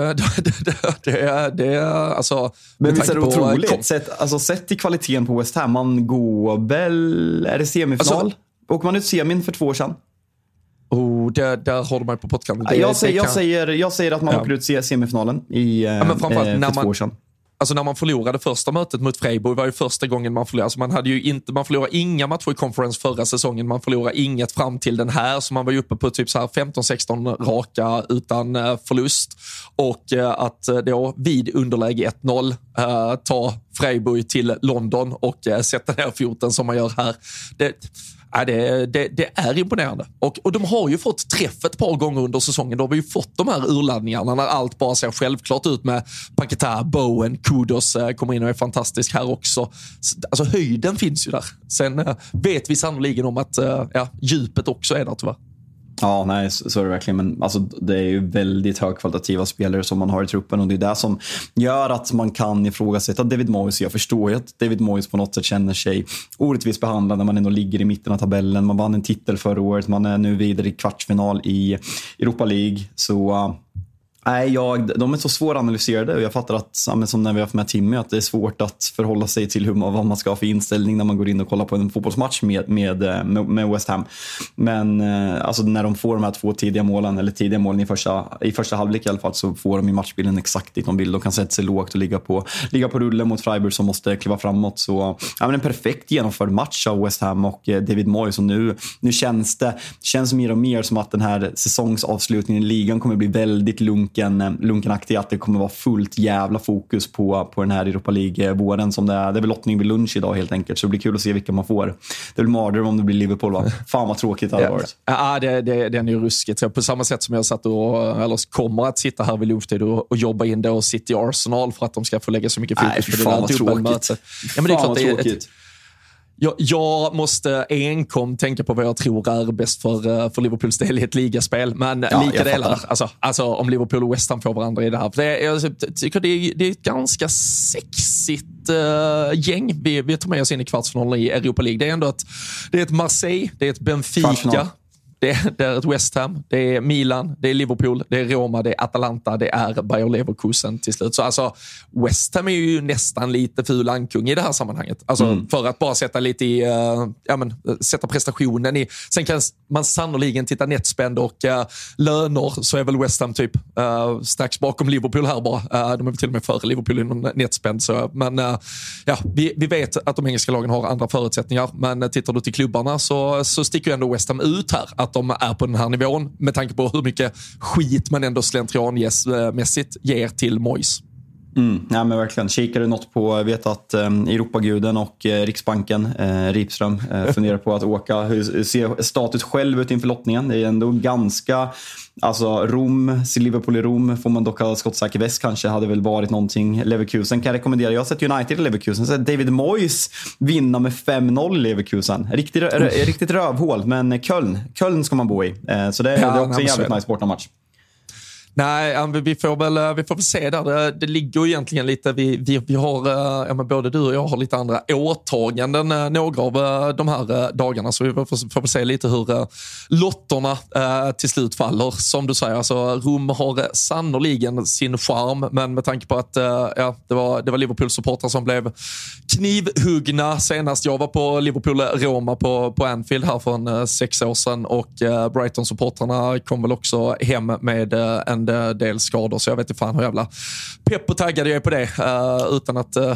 Alltså, men visst är det otroligt sett till kvaliteten på West Ham, man går väl, är det semifinal? Alltså, åker man ut semin för 2 år sedan? Där har du mig på podcasten. Jag säger att man åker ut semifinalen i för 2 år sedan. Alltså när man förlorade första mötet mot Freiburg var ju första gången man förlorade. Alltså man förlorade inga matcher i conference förra säsongen. Man förlorade inget fram till den här. Så man var ju uppe på typ så här 15-16 raka utan förlust. Och att då vid underläge 1-0 ta Freiburg till London och sätta ner foten som man gör här. Det är imponerande. Och de har ju fått träff ett par gånger under säsongen. De har ju fått de här urladdningarna när allt bara ser självklart ut med Paquetá, Bowen, Kudos kommer in och är fantastisk här också. Alltså höjden finns ju där. Sen vet vi sannoliken om att djupet också är där tyvärr. Ja, nej, så är det verkligen. Men alltså, det är ju väldigt högkvalitativa spelare som man har i truppen. Och det är det som gör att man kan ifrågasätta David Moyes. Jag förstår ju att David Moyes på något sätt känner sig orättvist behandlad när man ändå ligger i mitten av tabellen. Man vann en titel förra året. Man är nu vidare i kvartsfinal i Europa League. Så... Nej, de är så svåranalyserade och jag fattar att, som när vi har haft med Timmy, att det är svårt att förhålla sig till vad man ska ha för inställning när man går in och kollar på en fotbollsmatch med West Ham. Men alltså när de får de här 2 tidiga målen i första halvlek i alla fall, så får de i matchbilden exakt dit de vill. De kan sätta sig lågt och ligga på rullen mot Freiburg som måste kliva framåt. Så en perfekt genomförd match av West Ham och David Moyes, och nu känns mer och mer som att den här säsongsavslutningen i ligan kommer bli väldigt lunken lunkenaktig att det kommer vara fullt jävla fokus på den här Europa League-våren som det är väl lottning vid lunch idag helt enkelt, så det blir kul att se vilka man får. Det är väl mardröm om det blir Liverpool, va? Fan vad tråkigt det har varit. Ja, det är ju ruskigt. Så på samma sätt som jag satt eller kommer att sitta här vid lunchtid och jobba in då och City Arsenal för att de ska få lägga så mycket fokus på det där dubbelmötet. Ja, men det är klart, det är jag måste enkom tänka på vad jag tror är bäst för Liverpools del i ett ligaspel. Men lika delar. Alltså om Liverpool och West Ham får varandra i det här. Jag tycker det är ett ganska sexigt gäng vi tar med oss in i kvartsfinalen i Europa League. Det är ändå det är ett Marseille, det är ett Benfica. Det är ett West Ham, det är Milan, det är Liverpool, det är Roma, det är Atalanta, det är Bayer Leverkusen till slut. Så alltså, West Ham är ju nästan lite ful ankung i det här sammanhanget. Alltså, för att bara sätta lite i, sätta prestationen i. Sen kan man sannoliken titta netspend och löner, så är väl West Ham typ strax bakom Liverpool här bara. De är till och med före Liverpool inom netspend. Så, men vi vet att de engelska lagen har andra förutsättningar, men tittar du till klubbarna så sticker ju ändå West Ham ut här. Att de är på den här nivån med tanke på hur mycket skit man ändå slentrianmässigt ger till Moyes. Ja, men verkligen. Kikar du något på, jag vet att Europaguden och Riksbanken, Ripström, funderar på att åka. Hur ser status själv ut inför lottningen? Det är ändå ganska, alltså Rom, Liverpool i Rom får man dock ha skottsäker väst, kanske hade väl varit någonting. Leverkusen kan jag rekommendera. Jag har sett United i Leverkusen, så David Moyes vinna med 5-0 i Leverkusen. Riktigt rövhål, men Köln ska man bo i. Så det är också en jävligt nice bortamatch. Nej, vi får väl se där. Det ligger ju egentligen lite, vi har, både du och jag har lite andra åtaganden några av de här dagarna, så vi får väl se lite hur lotterna till slut faller. Som du säger, alltså Rom har sannoliken sin charm, men med tanke på att det var Liverpool-supportrar som blev knivhuggna senast. Jag var på Liverpool-Roma på Anfield här för 6 år sedan, och Brighton-supportrarna kom väl också hem med en del skador, så jag vet inte fan hur jävla pepp och taggad jag är på det, utan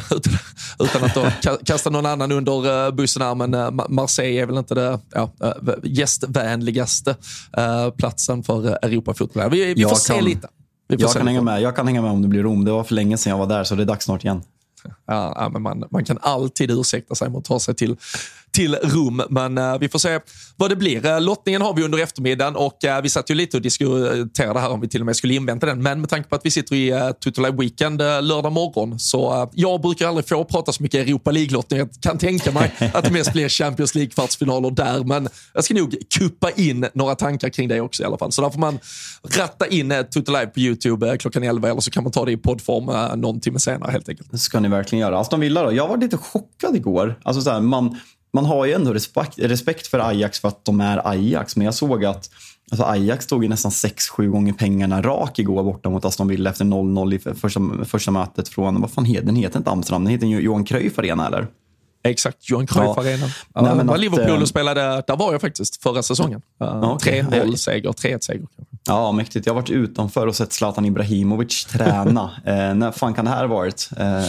att då kasta någon annan under bussen här, men Marseille är väl inte det gästvänligaste platsen för Europa-fotboll. Vi får se lite. Jag kan hänga med om det blir Rom. Det var för länge sedan jag var där, så det är dags snart igen. Ja, men man kan alltid ursäkta sig mot att ta sig till Rom, men vi får se vad det blir. Lottningen har vi under eftermiddagen, och vi satt ju lite och diskuterade här om vi till och med skulle invänta den, men med tanke på att vi sitter i Total Live Weekend lördag morgon, så jag brukar aldrig få prata så mycket Europa League-lottning. Jag kan tänka mig att det mest blir Champions League-kvartsfinaler där, men jag ska nog kuppa in några tankar kring det också i alla fall. Så där får man ratta in Total Live på YouTube klockan 11, eller så kan man ta det i poddform någon timme senare helt enkelt. Det ska ni verkligen göra. Aston Villa då? Jag var lite chockad igår. Alltså så här, man har ju ändå respekt för Ajax för att de är Ajax, men jag såg att Ajax tog ju nästan 6-7 gånger pengarna rak igår borta mot Aston Villa efter 0-0 i första mötet från, vad fan heter den? Heter inte Amsterdam, den heter Johan Cruyff Arena, eller? Exakt, Johan Cruyff Arena. Var Liverpool spelade, där var jag faktiskt förra säsäsongen. 3-0 seger, 3-1 seger. Ja, mäktigt. Jag har varit utanför och sett Zlatan Ibrahimovic träna. När fan kan det här ha varit?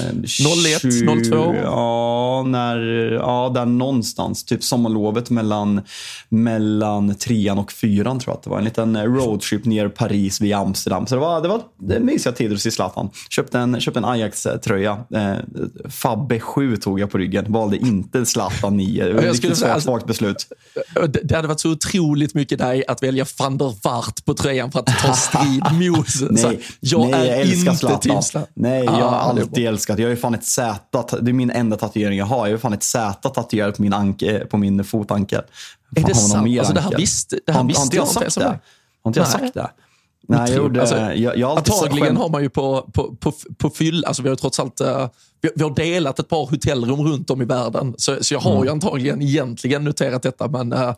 01, 02? Ja, där någonstans. Typ sommarlovet mellan 3:an och 4:an, tror jag att det var. En liten roadtrip ner Paris via Amsterdam. Så det var mysiga tider att se Zlatan. Köpte en Ajax-tröja. Fabbe 7 tog jag på ryggen. Valde inte Zlatan 9. Jag skulle säga svagt beslut. Det hade varit så otroligt mycket dig att välja Van der Vaart på tröjan för att ta strid mot. Jag älskar Zlatan. Nej, jag har alltid älskat. Jag är fan ett Z. Det är min enda tatuering jag har. Jag är fan ett Z tatuerat på min fotankel. Är det sant? Alltså, det här visste jag inte. Har inte jag sagt det? Nej, jag gjorde... Alltså, antagligen har man ju på fyll... Alltså vi har trots allt... Vi har delat ett par hotellrum runt om i världen. Så jag har ju antagligen egentligen noterat detta, men det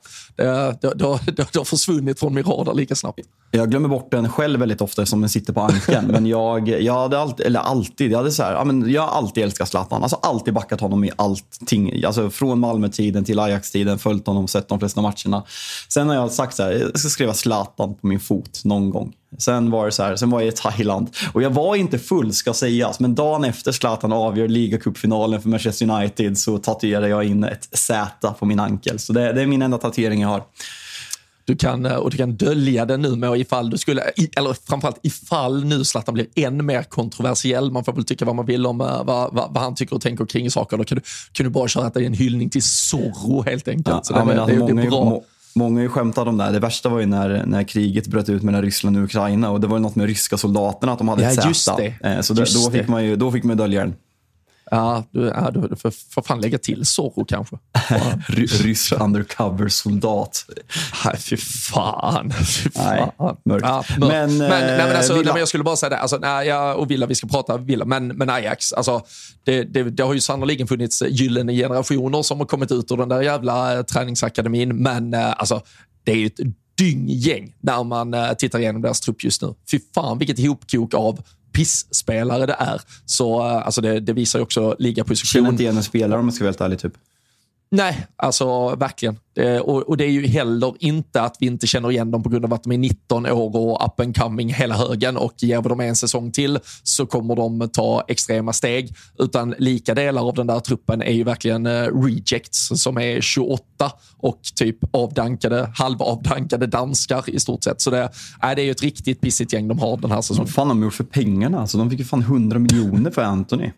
har försvunnit från min radar lika snabbt. Jag glömmer bort den själv väldigt ofta som den sitter på ankeln. Men jag hade alltid jag har alltid älskat Zlatan. Alltså alltid backat honom i allting. Alltså från Malmö-tiden till Ajax-tiden, följt honom och sett de flesta matcherna. Sen har jag sagt så här, jag ska skriva Zlatan på min fot någon gång. Sen var det så här, sen var jag i Thailand och jag var inte full, ska sägas, men dagen efter Zlatan avgör ligacupfinalen för Manchester United så tatuerade jag in ett Z på min ankel. Så det är min enda tatuering jag har. Du kan dölja den nu med ifall du skulle, eller framförallt ifall nu Zlatan blir än mer kontroversiell. Man får väl tycka vad man vill om vad han tycker och tänker kring saker. Då kan du bara köra att det är en hyllning till Zorro helt enkelt. Ja, så det är bra. Många har ju skämtat om det här. Det värsta var ju när kriget bröt ut mellan Ryssland och Ukraina, och det var ju något med ryska soldaterna att de hade ett säte. Så då fick man dölja den. Ja, du får fan lägga till Zorro kanske. Rysk undercover-soldat. Nej, fy fan. Nej, mörkt. Ja, men jag skulle bara säga det. Alltså, och Villa, vi ska prata Villa. Men Ajax, alltså, det har ju sannolikt funnits gyllene generationer som har kommit ut ur den där jävla träningsakademin. Men alltså, det är ju ett dynggäng när man tittar igenom deras trupp just nu. Fy fan, vilket ihopkok av pissspelare det är. Så alltså det visar ju också ligaposition. Känner inte igen en spelare om man ska vara helt ärlig typ. Nej, alltså verkligen. Och det är ju heller inte att vi inte känner igen dem på grund av att de är 19 år och up and coming hela högen, och ger vi dem en säsong till så kommer de ta extrema steg. Utan lika delar av den där truppen är ju verkligen rejects som är 28 och typ halvavdankade danskar i stort sett. Så det är ju ett riktigt pissigt gäng de har den här säsongen. Vad fan har de gjort för pengarna? Alltså, de fick ju fan 100 miljoner för Anthony.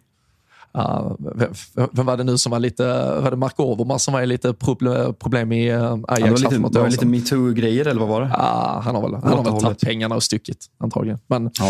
Vem var det nu som var lite, var det Mark Overmars som var lite problem i Ajax? Det var lite MeToo-grejer eller vad var det? Han har väl tagit pengarna och stuckit antagligen.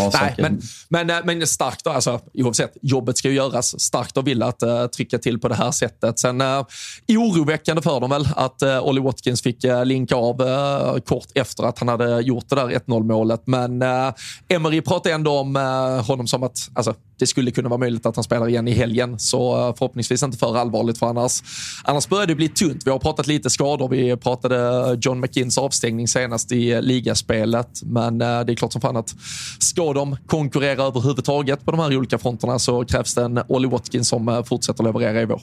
Men starkt då, alltså, oavsett, jobbet ska ju göras. Starkt och vill att trycka till på det här sättet. Sen oroväckande för dem väl att Ollie Watkins fick linka av kort efter att han hade gjort det där 1-0-målet. Men Emery pratade ändå om honom som att alltså, det skulle kunna vara möjligt att han spelar igen i helgen, så förhoppningsvis inte för allvarligt, för annars börjar det bli tunt. Vi har pratat lite skador, vi pratade John McInns avstängning senast i ligaspelet, men det är klart som fan att ska de konkurrera överhuvudtaget på de här olika fronterna så krävs det en Ollie Watkins som fortsätter leverera i vår.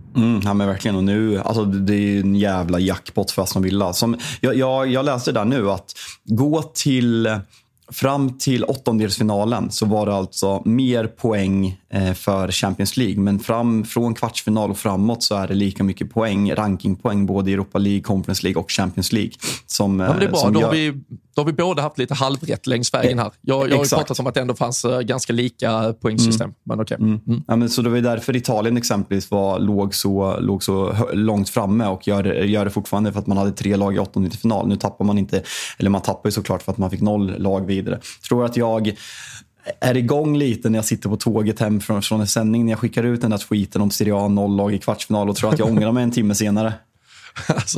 Ja men verkligen, och nu alltså det är en jävla jackpot för Aston Villa. Som jag läste där nu att gå till fram till åttondelsfinalen så var det alltså mer poäng för Champions League, men från kvartsfinal och framåt så är det lika mycket poäng, rankingpoäng både i Europa League, Conference League och Champions League. Som, ja, men det är bra, då har vi båda haft lite halvrätt längs vägen här. Jag har ju pratat om att det ändå fanns ganska lika poängsystem, men okej. Ja, men så det var därför Italien exempelvis låg så långt framme och gör det fortfarande för att man hade 3 lag i åttondelsfinal. Nu tappar man inte, eller man tappar ju såklart för att man fick 0 lag vidare. Tror att jag är igång lite när jag sitter på tåget hem från en sändning, när jag skickar ut den där tweeten om Serie A 0-lag i kvartsfinal, och tror att jag ångrar mig en timme senare. Alltså,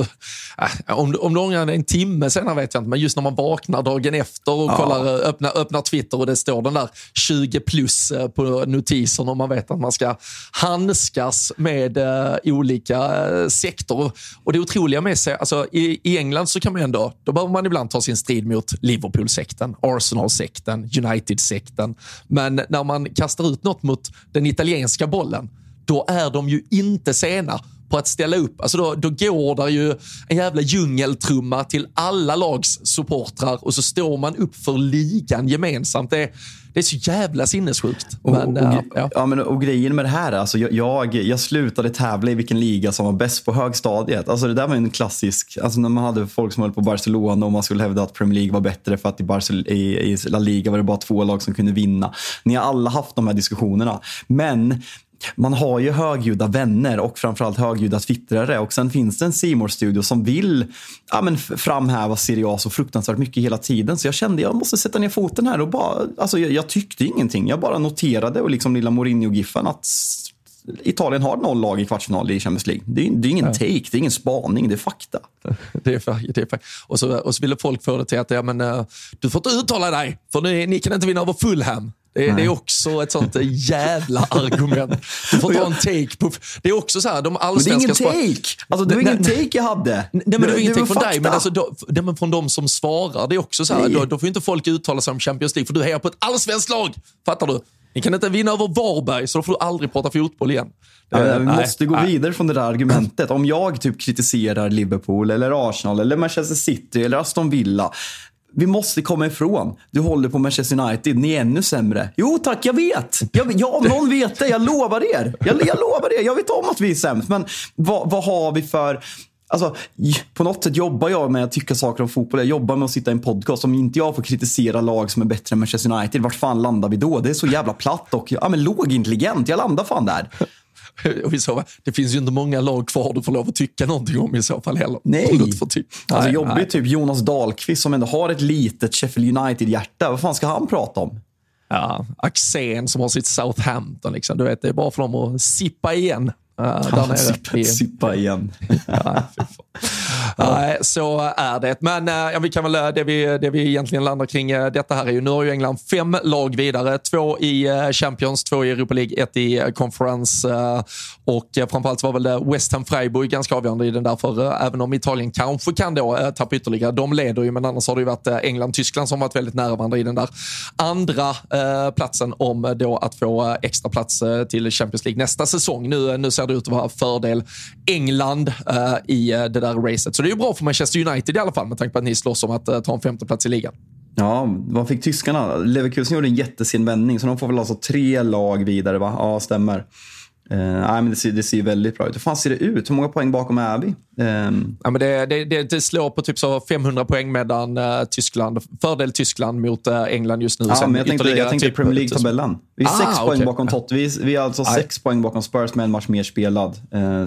om du ångrar en timme senare vet jag inte, men just när man vaknar dagen efter och kollar, öppnar Twitter och det står den där 20 plus på notiserna och man vet att man ska handskas med olika sektor. Och det otroliga med sig, alltså i England så kan man ändå, då behöver man ibland ta sin strid mot Liverpool-sekten, Arsenal-sekten, United-sekten, men när man kastar ut något mot den italienska bollen, då är de ju inte sena på att ställa upp. Alltså då går där ju en jävla djungeltrumma till alla lags supportrar och så står man upp för ligan gemensamt. Det är så jävla sinnessjukt. Och grejen med det här, alltså jag slutade tävla i vilken liga som var bäst på högstadiet. Alltså det där var en klassisk, alltså när man hade folk som höll på Barcelona och man skulle hävda att Premier League var bättre för att i La Liga var det bara 2 lag som kunde vinna. Ni har alla haft de här diskussionerna. Men man har ju högljudda vänner och framförallt högljudda twittrare, och sen finns det en C-More-studio som vill framhäva Serie A så fruktansvärt mycket hela tiden, så jag kände jag måste sätta ner foten här och bara, alltså jag tyckte ingenting, jag bara noterade och liksom lilla Mourinho-giffen att Italien har 0 lag i kvartsfinal i Champions League. Det är ingen take, det är ingen spaning, det är fakta. Det är fakta. Och så ville folk få det till att du får inte uttala dig, för ni kan inte vinna över Fulham. Det är också ett sånt jävla argument. Du får ta en take på... Det är också så här, de allsvenska... Men det är ingen take! Alltså, det var ingen take jag hade. Nej, men det var ingen take från dig, men alltså, men från de som svarar. Det är också så här, då får inte folk uttala sig om Champions League, för du hejar på ett allsvenskt lag. Fattar du? Ni kan inte vinna över Varberg, så då får du aldrig prata fotboll igen. Vi måste gå vidare från det där argumentet. Om jag typ kritiserar Liverpool eller Arsenal eller Manchester City eller Aston Villa, vi måste komma ifrån. Du håller på Manchester United, ni är ännu sämre. Jo tack, jag vet. Om någon vet det, jag lovar er. Jag lovar er. Jag vet om att vi är sämst. Men vad har vi för... Alltså, på något sätt jobbar jag med att tycka saker om fotboll. Jag jobbar med att sitta i en podcast. Om inte jag får kritisera lag som är bättre än Manchester United, vart fan landar vi då? Det är så jävla platt och lågintelligent. Jag landar fan där. Det finns ju inte många lag kvar du får lov att tycka någonting om i så fall heller. Nej. Alltså jobbigt typ Jonas Dahlqvist som ändå har ett litet Sheffield United-hjärta. Vad fan ska han prata om? Ja, Axén som har sitt Southampton liksom. Du vet, det är bara för dem att sippa igen. Sippa igen. Nej, så är det. Men vi kan väl det vi egentligen landar kring detta här är ju, nu har ju England 5 lag vidare, 2 i Champions, 2 i Europa League, 1 i Conference, och framförallt var väl det West Ham Freiburg ganska avgörande i den där, för även om Italien kanske kan då tappa ytterligare, de leder ju, men annars har det ju varit England-Tyskland som varit väldigt nära varandra i den där andra platsen om då att få extra plats till Champions League nästa säsong. Nu ser det ut att vara fördel England i det där racet. Så det är ju bra för Manchester United i alla fall, med tanke på att ni slåss om att ta en 5:e plats i ligan. Ja, vad fick tyskarna? Leverkusen gjorde en jättesin vändning, så de får väl alltså 3 lag vidare, va? Ja, stämmer. Nej, men det ser väldigt bra ut. Hur fan ser det ut? Hur många poäng bakom är vi? Ja, men det slår på typ så 500 poäng medan fördel Tyskland mot England just nu. Ja, men jag tänkte typ Premier League-tabellen. Vi är 6 poäng bakom Tottenham. Vi är alltså 6 poäng bakom Spurs med en match mer spelad.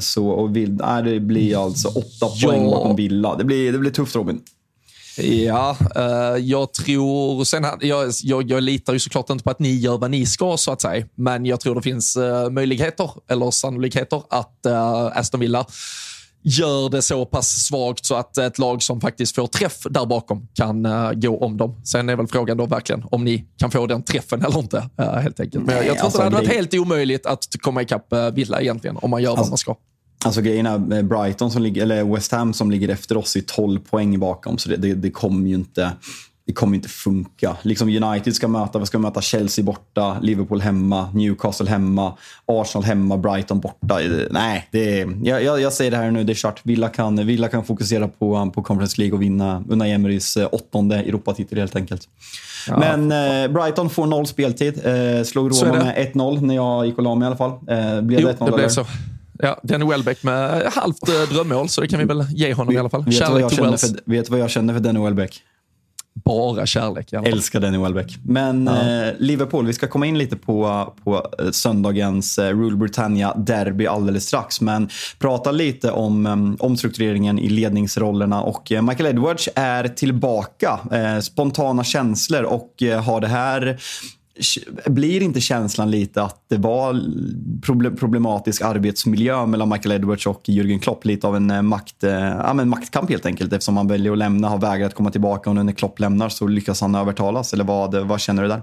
Det blir alltså 8 poäng bakom Villa. Det blir tufft, Robin. Ja, jag tror sen jag litar ju såklart inte på att ni gör vad ni ska, så att säga, men jag tror det finns möjligheter eller sannolikheter att Aston Villa gör det så pass svagt så att ett lag som faktiskt får träff där bakom kan gå om dem. Sen är väl frågan då verkligen om ni kan få den träffen eller inte, helt enkelt. Men jag tror att det hade varit helt omöjligt att komma ikapp Villa egentligen om man gör vad man ska. Alltså grejen är Brighton eller West Ham som ligger efter oss i 12 poäng bakom, så det kommer ju inte funka. Liksom United ska möta Chelsea borta, Liverpool hemma, Newcastle hemma, Arsenal hemma, Brighton borta. Nej, jag säger det här nu, det är klart. Villa kan fokusera på Conference League och vinna Unai Emerys 8:e Europatitel helt enkelt. Ja. Men Brighton får 0 speltid. Slog Roma med 1-0 när jag gick och la mig i alla fall. Blev det 1-0 det blev så. Ja, Danny Welbeck med halvt drömmål, så det kan vi väl ge honom i alla fall. Vet du vad jag känner för Danny Welbeck? Bara kärlek. Älskar Danny Welbeck. Men Liverpool, vi ska komma in lite på söndagens Rule Britannia derby alldeles strax. Men prata lite om omstruktureringen i ledningsrollerna. Och Michael Edwards är tillbaka. Spontana känslor, och har det här... Blir inte känslan lite att det var problematisk arbetsmiljö mellan Michael Edwards och Jürgen Klopp, lite av en maktkamp helt enkelt, eftersom han väljer att lämna, har vägrat komma tillbaka, och när Klopp lämnar så lyckas han övertalas, eller vad känner du där?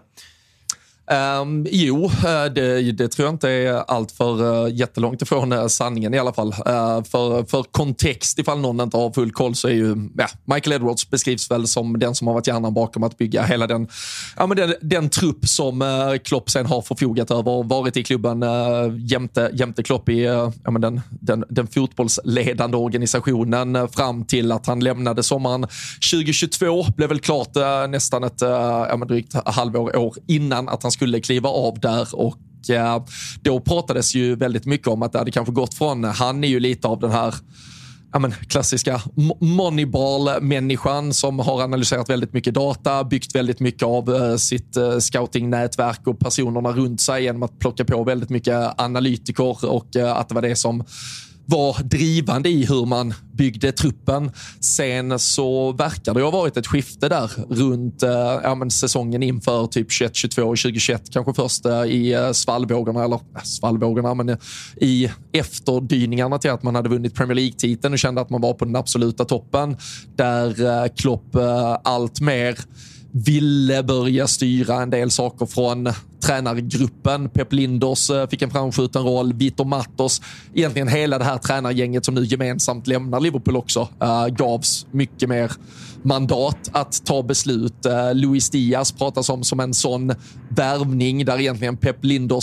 Det tror jag inte är allt för jättelångt ifrån sanningen i alla fall. För kontext, ifall någon inte har full koll, så är ju Michael Edwards beskrivs väl som den som har varit hjärnan bakom att bygga hela den trupp som Klopp sen har förfogat över och varit i klubben jämte Klopp i den fotbollsledande organisationen fram till att han lämnade sommaren 2022. Blev väl klart nästan ett drygt halvår innan att han skulle kliva av där, och då pratades ju väldigt mycket om att det hade kanske gått från, han är ju lite av den här klassiska Moneyball-människan som har analyserat väldigt mycket data, byggt väldigt mycket av sitt scouting-nätverk och personerna runt sig genom att plocka på väldigt mycket analytiker, och att det var det som var drivande i hur man byggde truppen. Sen så verkar det ha varit ett skifte där runt säsongen inför typ 21-22 och 2021, kanske först i svallvågorna, men i efterdyningarna till att man hade vunnit Premier League-titeln och kände att man var på den absoluta toppen, där Klopp allt mer ville börja styra en del saker från tränargruppen. Pep Linders fick en framskjuten roll, Vitor Matos, egentligen hela det här tränargänget som nu gemensamt lämnar Liverpool också, gavs mycket mer mandat att ta beslut. Luis Diaz pratas om som en sån värvning där egentligen Pep Linders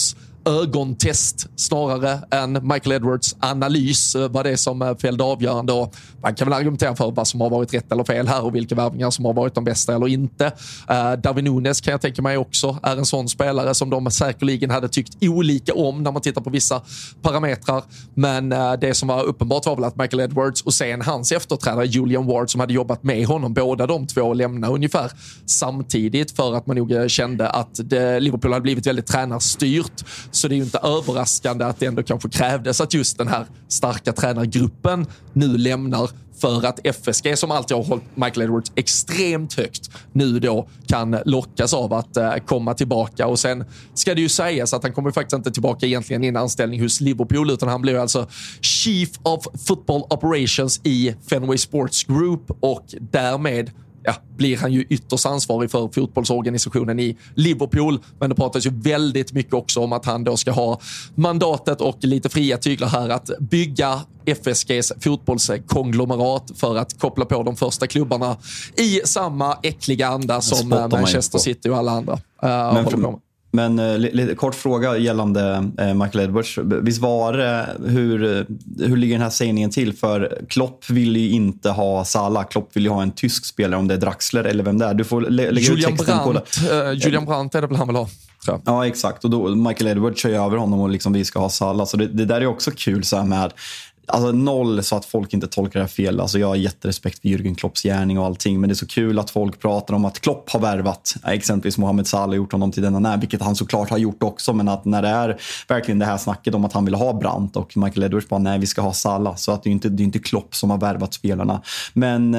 ögontest snarare än Michael Edwards analys var det som fällde avgörande. Och man kan väl argumentera för vad som har varit rätt eller fel här och vilka värvningar som har varit de bästa eller inte. Darwin Núñez kan jag tänka mig också är en sån spelare som de säkerligen hade tyckt olika om när man tittar på vissa parametrar. Men det som var uppenbart var väl att Michael Edwards och sen hans efterträdare Julian Ward som hade jobbat med honom, båda de två lämnade ungefär samtidigt för att man nog kände att Liverpool hade blivit väldigt tränarstyrt. Så det är ju inte överraskande att det ändå kanske krävdes att just den här starka tränargruppen nu lämnar för att FSG som alltid har hållit Michael Edwards extremt högt nu då kan lockas av att komma tillbaka. Och sen ska det ju sägas att han kommer faktiskt inte tillbaka egentligen i en anställning hos Liverpool utan han blir alltså Chief of Football Operations i Fenway Sports Group och därmed blir han ju ytterst ansvarig för fotbollsorganisationen i Liverpool. Men det pratas ju väldigt mycket också om att han då ska ha mandatet och lite fria tyglar här att bygga FSGs fotbollskonglomerat för att koppla på de första klubbarna i samma äckliga anda som Manchester City och alla andra. Men kort fråga gällande Michael Edwards. Visst var det, hur ligger den här sägningen till? För Klopp vill ju inte ha Salah. Klopp vill ju ha en tysk spelare, om det är Draxler eller vem det är. Du får lägga ut texten på det. Julian Brandt är det väl han vill ha. Ja, exakt. Och då Michael Edwards kör över honom och liksom vi ska ha Salah. Så det där är också kul så här med... Alltså noll så att folk inte tolkar det här fel. Alltså jag har jätterespekt för Jürgen Klopps gärning och allting. Men det är så kul att folk pratar om att Klopp har värvat. Exempelvis Mohamed Salah gjort honom till denna vilket han såklart har gjort också. Men att när det är verkligen det här snacket om att han vill ha Brandt och Michael Edwards bara nej vi ska ha Salah. Så att det är inte Klopp som har värvat spelarna. Men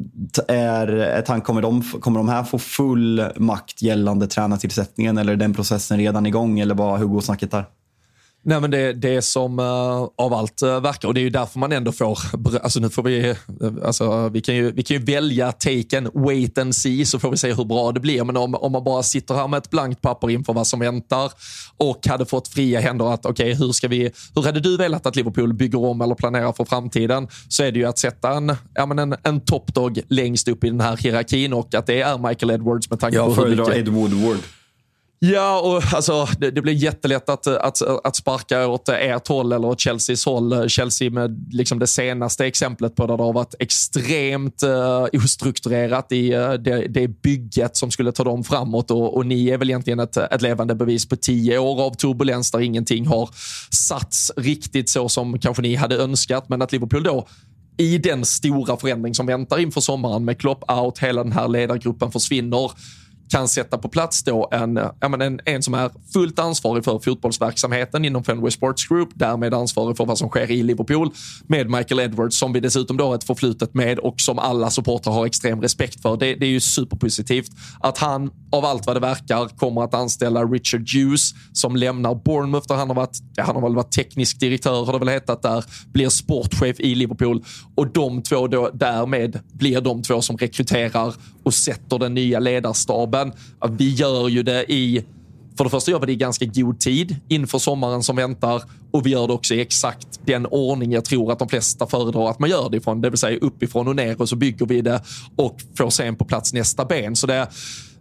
kommer de här få full makt gällande tränartillsättningen eller är den processen redan igång eller hur går snacket där? Nej, men det är som av allt verkar och det är ju därför man ändå får alltså nu får vi kan ju välja taken wait and see så får vi se hur bra det blir, men om man bara sitter här med ett blankt papper inför vad som väntar och hade fått fria händer att okej, hur hade du velat att Liverpool bygger om eller planerar för framtiden, så är det ju att sätta en toppdog längst upp i den här hierarkin och att det är Michael Edwards med tanke på hur mycket... Ed Woodward. Ja, och alltså, det blir jättelätt att sparka åt ert håll eller åt Chelseas håll. Chelsea med liksom det senaste exemplet på där det har varit extremt ostrukturerat i det bygget som skulle ta dem framåt. Och ni är väl egentligen ett levande bevis på 10 år av turbulens där ingenting har satts riktigt så som kanske ni hade önskat. Men att Liverpool då i den stora förändring som väntar inför sommaren med Klopp out, hela den här ledargruppen försvinner, kan sätta på plats då en som är fullt ansvarig för fotbollsverksamheten inom Fenway Sports Group, därmed ansvarig för vad som sker i Liverpool med Michael Edwards som vi dessutom då har ett förflutet med och som alla supportrar har extrem respekt för. Det är ju superpositivt att han av allt vad det verkar kommer att anställa Richard Hughes som lämnar Bournemouth där han har väl varit teknisk direktör har det väl hetat där, blir sportchef i Liverpool och de två då därmed blir de två som rekryterar och sätter den nya ledarstaben. Vi gör ju det för det första gör vi det i ganska god tid inför sommaren som väntar och vi gör det också i exakt den ordning jag tror att de flesta föredrar att man gör det ifrån, det vill säga uppifrån och ner och så bygger vi det och får sen på plats nästa ben. Så det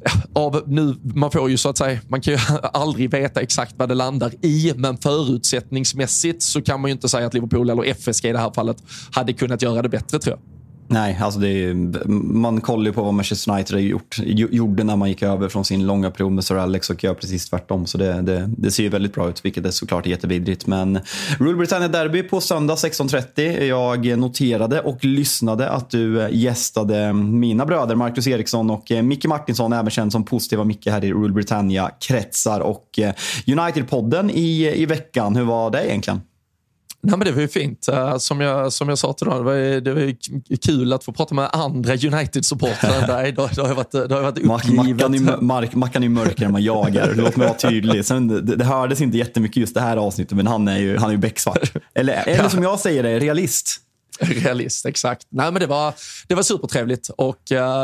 man får ju så att säga, man kan ju aldrig veta exakt vad det landar i, men förutsättningsmässigt så kan man ju inte säga att Liverpool eller FSG i det här fallet hade kunnat göra det bättre, tror jag. Nej, alltså man kollar ju på vad Manchester United gjorde när man gick över från sin långa period med Sir Alex och gör precis tvärtom. Så det ser ju väldigt bra ut, vilket är såklart jättevidrigt. Men Rule Britannia Derby på söndag 16.30. Jag noterade och lyssnade att du gästade mina bröder Marcus Eriksson och Micke Martinsson, även känd som positiva Micke här i Rule Britannia-kretsar och United-podden i veckan. Hur var det egentligen? Nej, men det var ju fint. Som jag sa till dem, det var ju kul att få prata med andra United-supportrar än dig. Det har varit uppgivet. Mackan är mörkare än man jagar. Låt mig vara tydlig. Sen, det hördes inte jättemycket just det här avsnittet, men han är ju becksvart. Eller som jag säger det, realist. Realist, exakt. Nej, men det var supertrevligt och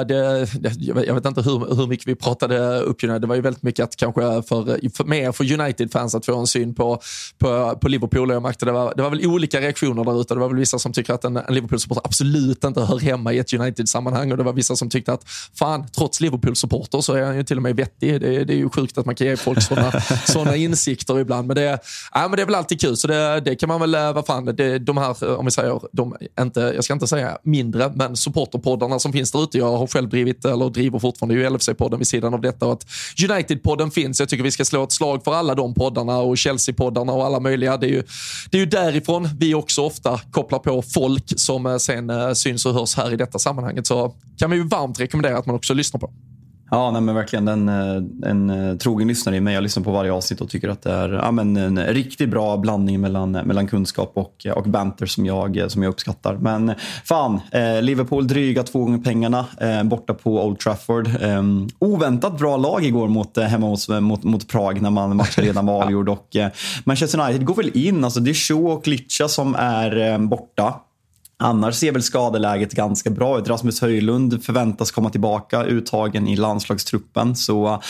jag vet inte hur mycket vi pratade upp United. Det var ju väldigt mycket att kanske för United-fans att få en syn på Liverpool, och jag märkte det var väl olika reaktioner där ute. Det var väl vissa som tycker att en Liverpool-supporter absolut inte hör hemma i ett United-sammanhang, och det var vissa som tyckte att fan, trots Liverpool-supporter så är han ju till och med vettig. Det är ju sjukt att man kan ge folk såna insikter ibland, men det är väl alltid kul, så det kan man väl, vad fan, de här, om vi säger, jag ska inte säga mindre, men supporterpoddarna som finns där ute. Jag har själv driver fortfarande ju LFC-podden vid sidan av detta, och att United-podden finns. Jag tycker vi ska slå ett slag för alla de poddarna och Chelsea-poddarna och alla möjliga. Det är ju därifrån vi också ofta kopplar på folk som sen syns och hörs här i detta sammanhanget. Så kan vi ju varmt rekommendera att man också lyssnar på. Ja, nej, men verkligen en trogen lyssnare i mig. Jag lyssnar på varje avsnitt och tycker att det är en riktigt bra blandning mellan kunskap och banter som jag uppskattar. Men fan, Liverpool dryga 2 gånger pengarna borta på Old Trafford. Oväntat bra lag igår hemma mot Prag när matchen redan var avgjord. Och Manchester United går väl in. Alltså det är Shaw och Licha som är borta. Annars ser väl skadeläget ganska bra ut. Rasmus Höjlund förväntas komma tillbaka, uttagen i landslagstruppen. Så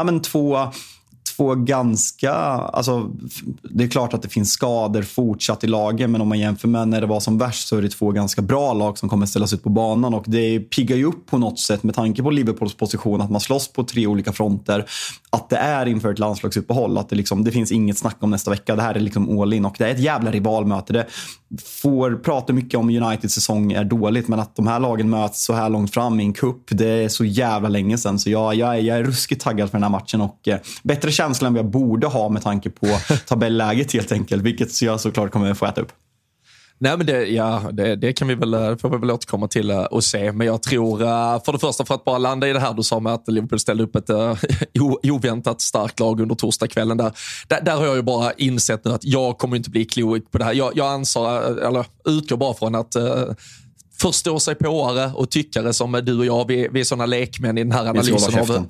två ganska, alltså det är klart att det finns skador fortsatt i lagen, men om man jämför med när det var som värst så är det 2 ganska bra lag som kommer ställas ut på banan, och det piggar ju upp på något sätt med tanke på Liverpools position att man slåss på 3 olika fronter, att det är inför ett landslagsuppehåll, att det finns inget snack om nästa vecka, det här är liksom all in, och det är ett jävla rivalmöte. Det får prata mycket om Uniteds säsong är dåligt, men att de här lagen möts så här långt fram i en cup, det är så jävla länge sedan, så jag är ruskigt taggad för den här matchen, och bättre känslan än vi borde ha med tanke på tabelläget helt enkelt, vilket jag såklart kommer få äta upp. Nej, men det kan får vi väl återkomma till och se. Men jag tror, för det första, för att bara landa i det här du sa med att Liverpool ställde upp ett oväntat starkt lag under torsdagskvällen där har jag ju bara insett nu att jag kommer inte bli klok på det här. Jag utgår bara från att förstå sig påare och tyckare som du och jag, vi är sådana lekmän i den här analysen av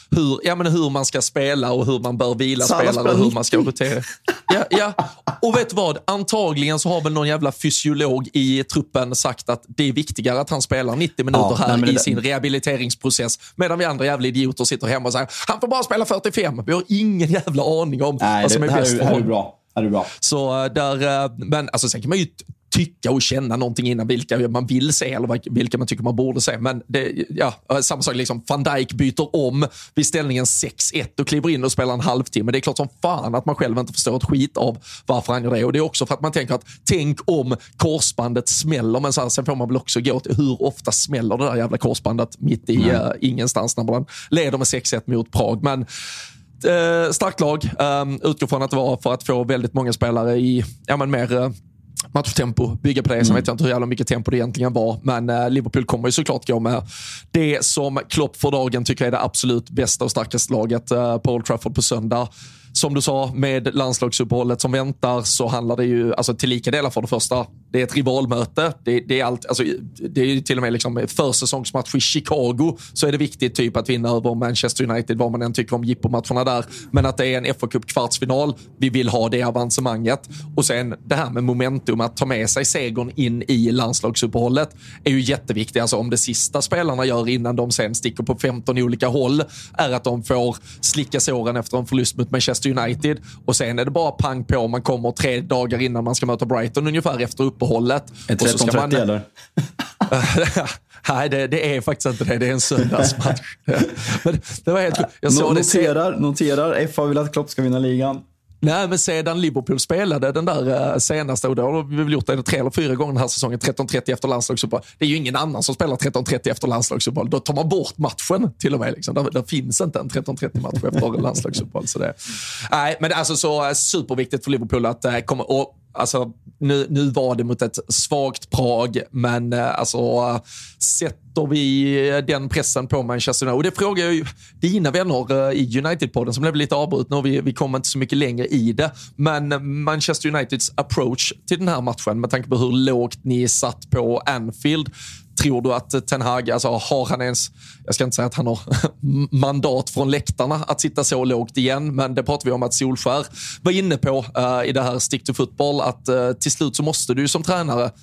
hur man ska spela och hur man bör vila spelare och hur man ska rotera. Ja. Och vet du vad? Antagligen så har väl någon jävla fysiolog i truppen sagt att det är viktigare att han spelar 90 minuter i sin rehabiliteringsprocess, medan vi andra jävla idioter sitter hemma och säger han får bara spela 45. Vi har ingen jävla aning om vad som är bäst för honom. Det är bra. Så men alltså sen kan man ju tycka och känna någonting innan vilka man vill se eller vilka man tycker man borde se. Men samma sak, liksom Van Dijk byter om vid ställningen 6-1 och kliver in och spelar en halvtimme. Det är klart som fan att man själv inte förstår ett skit av varför han gör det. Och det är också för att man tänker att tänk om korsbandet smäller, men sen får man väl också gå till hur ofta smäller det där jävla korsbandet mitt i ingenstans när man leder med 6-1 mot Prag. Men starkt lag, utgår från att det var för att få väldigt många spelare i mer matchtempo, bygga på det. Sen vet jag inte hur jävla mycket tempo det egentligen var, men Liverpool kommer ju såklart gå med det som Klopp för dagen tycker är det absolut bästa och starkaste laget på Old Trafford på söndag. Som du sa, med landslagsuppehållet som väntar så handlar det ju till lika delar. För det första, det är ett rivalmöte. Det är allt, det är ju till och med liksom försäsongsmatch i Chicago, så är det viktigt typ att vinna över Manchester United, vad man än tycker om jippomatcherna där. Men att det är en FA Cup kvartsfinal, vi vill ha det avancemanget. Och sen det här med momentum, att ta med sig segern in i landslagsuppehållet är ju jätteviktigt. Alltså om det sista spelarna gör innan de sen sticker på 15 olika håll är att de får slicka såren efter en förlust mot Manchester United, och sen är det bara pang på, man kommer 3 dagar innan man ska möta Brighton ungefär efter uppehållet. Är det 13:30 eller? Nej, det är faktiskt inte det. Det är en söndagsmatch. Men det var helt kul. Noterar FA vill att Klopp ska vinna ligan. Nej, men sedan Liverpool spelade den där senaste, och då har vi väl gjort det 3 eller 4 gånger den här säsongen, 13:30 efter landslagsuppehåll. Det är ju ingen annan som spelar 13:30 efter landslagsuppehåll. Då tar man bort matchen till och med. Liksom. Där finns inte en 13:30 match efter landslagsuppehåll. Nej, men alltså så superviktigt för Liverpool att komma. Och nu var det mot ett svagt Prag, men sätter vi den pressen på Manchester United? Och det frågar jag ju dina vänner i United-podden som blev lite avbrutna, och vi kommer inte så mycket längre i det. Men Manchester Uniteds approach till den här matchen, med tanke på hur lågt ni satt på Anfield, tror du att Ten Hag, har han ens, jag ska inte säga att han har mandat från läktarna att sitta så lågt igen, men det pratar vi om att Solskjær var inne på i det här Stick to Football, att till slut så måste du som tränare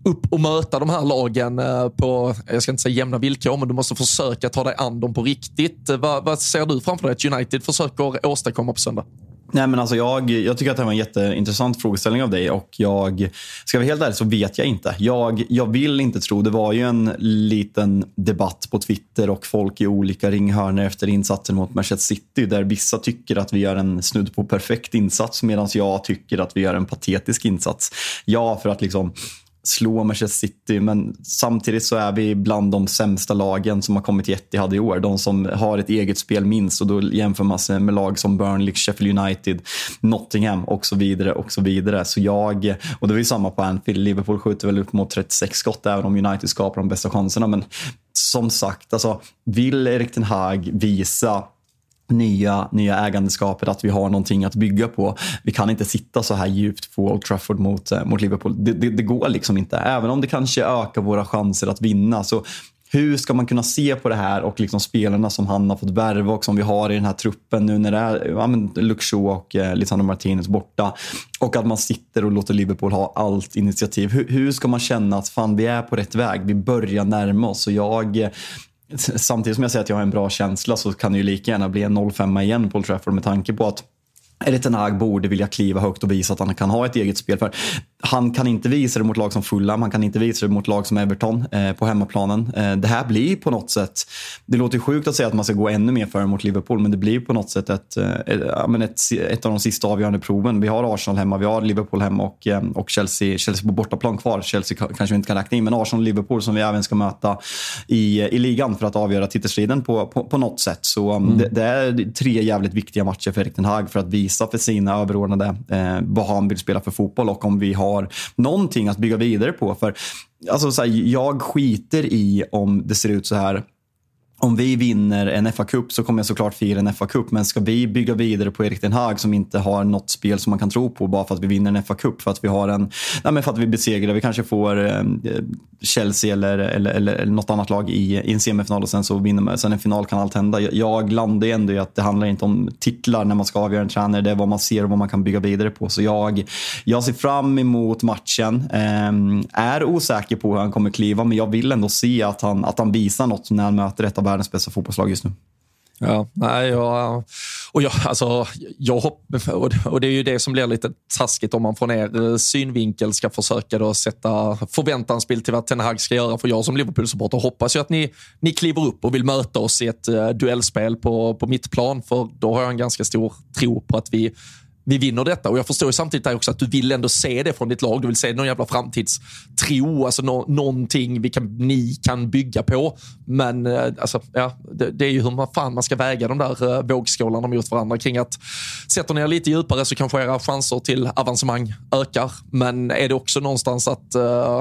upp och möta de här lagen på, jag ska inte säga jämna villkor, men du måste försöka ta dig an dem på riktigt. Vad ser du framför dig att United försöker åstadkomma på söndag? Nej, men alltså jag tycker att det var en jätteintressant frågeställning av dig, och jag ska vara helt ärlig så vet jag inte. Jag vill inte tro, det var ju en liten debatt på Twitter och folk i olika ringhörnor efter insatsen mot Manchester City där vissa tycker att vi gör en snudd på perfekt insats medan jag tycker att vi gör en patetisk insats. Ja, för att liksom slå Manchester City, men samtidigt så är vi bland de sämsta lagen som har kommit till Etihad i år. De som har ett eget spel minst, och då jämför man sig med lag som Burnley, Sheffield United, Nottingham och så vidare och så vidare. Så och det var ju samma på Anfield, Liverpool skjuter väl upp mot 36 skott även om United skapar de bästa chanserna, men som sagt, alltså vill Erik ten Hag visa nya ägandeskapet, att vi har någonting att bygga på. Vi kan inte sitta så här djupt på Old Trafford mot Liverpool. Det går liksom inte. Även om det kanske ökar våra chanser att vinna, så hur ska man kunna se på det här och liksom spelarna som han har fått värva och som vi har i den här truppen nu när det är Luke Shaw och Lisandro Martinez borta, och att man sitter och låter Liverpool ha allt initiativ. Hur ska man känna att fan, vi är på rätt väg? Vi börjar närma oss, och samtidigt som jag säger att jag har en bra känsla, så kan det ju lika gärna bli en 0-5 igen på Old Trafford, med tanke på att Erik ten Hag borde vilja kliva högt och visa att han kan ha ett eget spel. För han kan inte visa det mot lag som Fulham, han kan inte visa det mot lag som Everton på hemmaplanen. Det här blir på något sätt, det låter sjukt att säga att man ska gå ännu mer för mot Liverpool, men det blir på något sätt ett av de sista avgörande proven. Vi har Arsenal hemma, vi har Liverpool hemma och Chelsea på bortaplan kvar. Chelsea kanske vi inte kan räkna in, men Arsenal och Liverpool som vi även ska möta i ligan för att avgöra titelstriden på något sätt. Så det är 3 jävligt viktiga matcher för Erik ten Hag för att visa för sina överordnade vad han vill spela för fotboll, och om vi har någonting att bygga vidare på. För alltså, så här, jag skiter i om det ser ut så här. Om vi vinner en FA-cup så kommer jag såklart fira en FA-cup, men ska vi bygga vidare på Erik ten Hag som inte har något spel som man kan tro på bara för att vi vinner en FA-cup, för att vi har för att vi besegrar, vi kanske får Chelsea eller något annat lag i en semifinal, och sen så vinner man, sen en final kan allt hända. Jag landar ändå i att det handlar inte om titlar när man ska avgöra en tränare, det är vad man ser och vad man kan bygga vidare på. Så jag ser fram emot matchen, är osäker på hur han kommer kliva, men jag vill ändå se att han visar något när han möter ett av världens bästa fotbollslag just nu. Ja, nej, jag hoppas, och det är ju det som blir lite taskigt om man från er synvinkel ska försöka då sätta förväntansbild till vad ten Hag ska göra. För jag som Liverpool-supporter hoppas ju att ni kliver upp och vill möta oss i ett duellspel på mitt plan, för då har jag en ganska stor tro på att vi vinner detta. Och jag förstår ju samtidigt där också att du vill ändå se det från ditt lag. Du vill se någon jävla framtidstro, alltså någonting ni kan bygga på. Men det är ju hur man ska väga de där vågskålarna mot varandra kring att sätter ni lite djupare så kanske era chanser till avancemang ökar. Men är det också någonstans att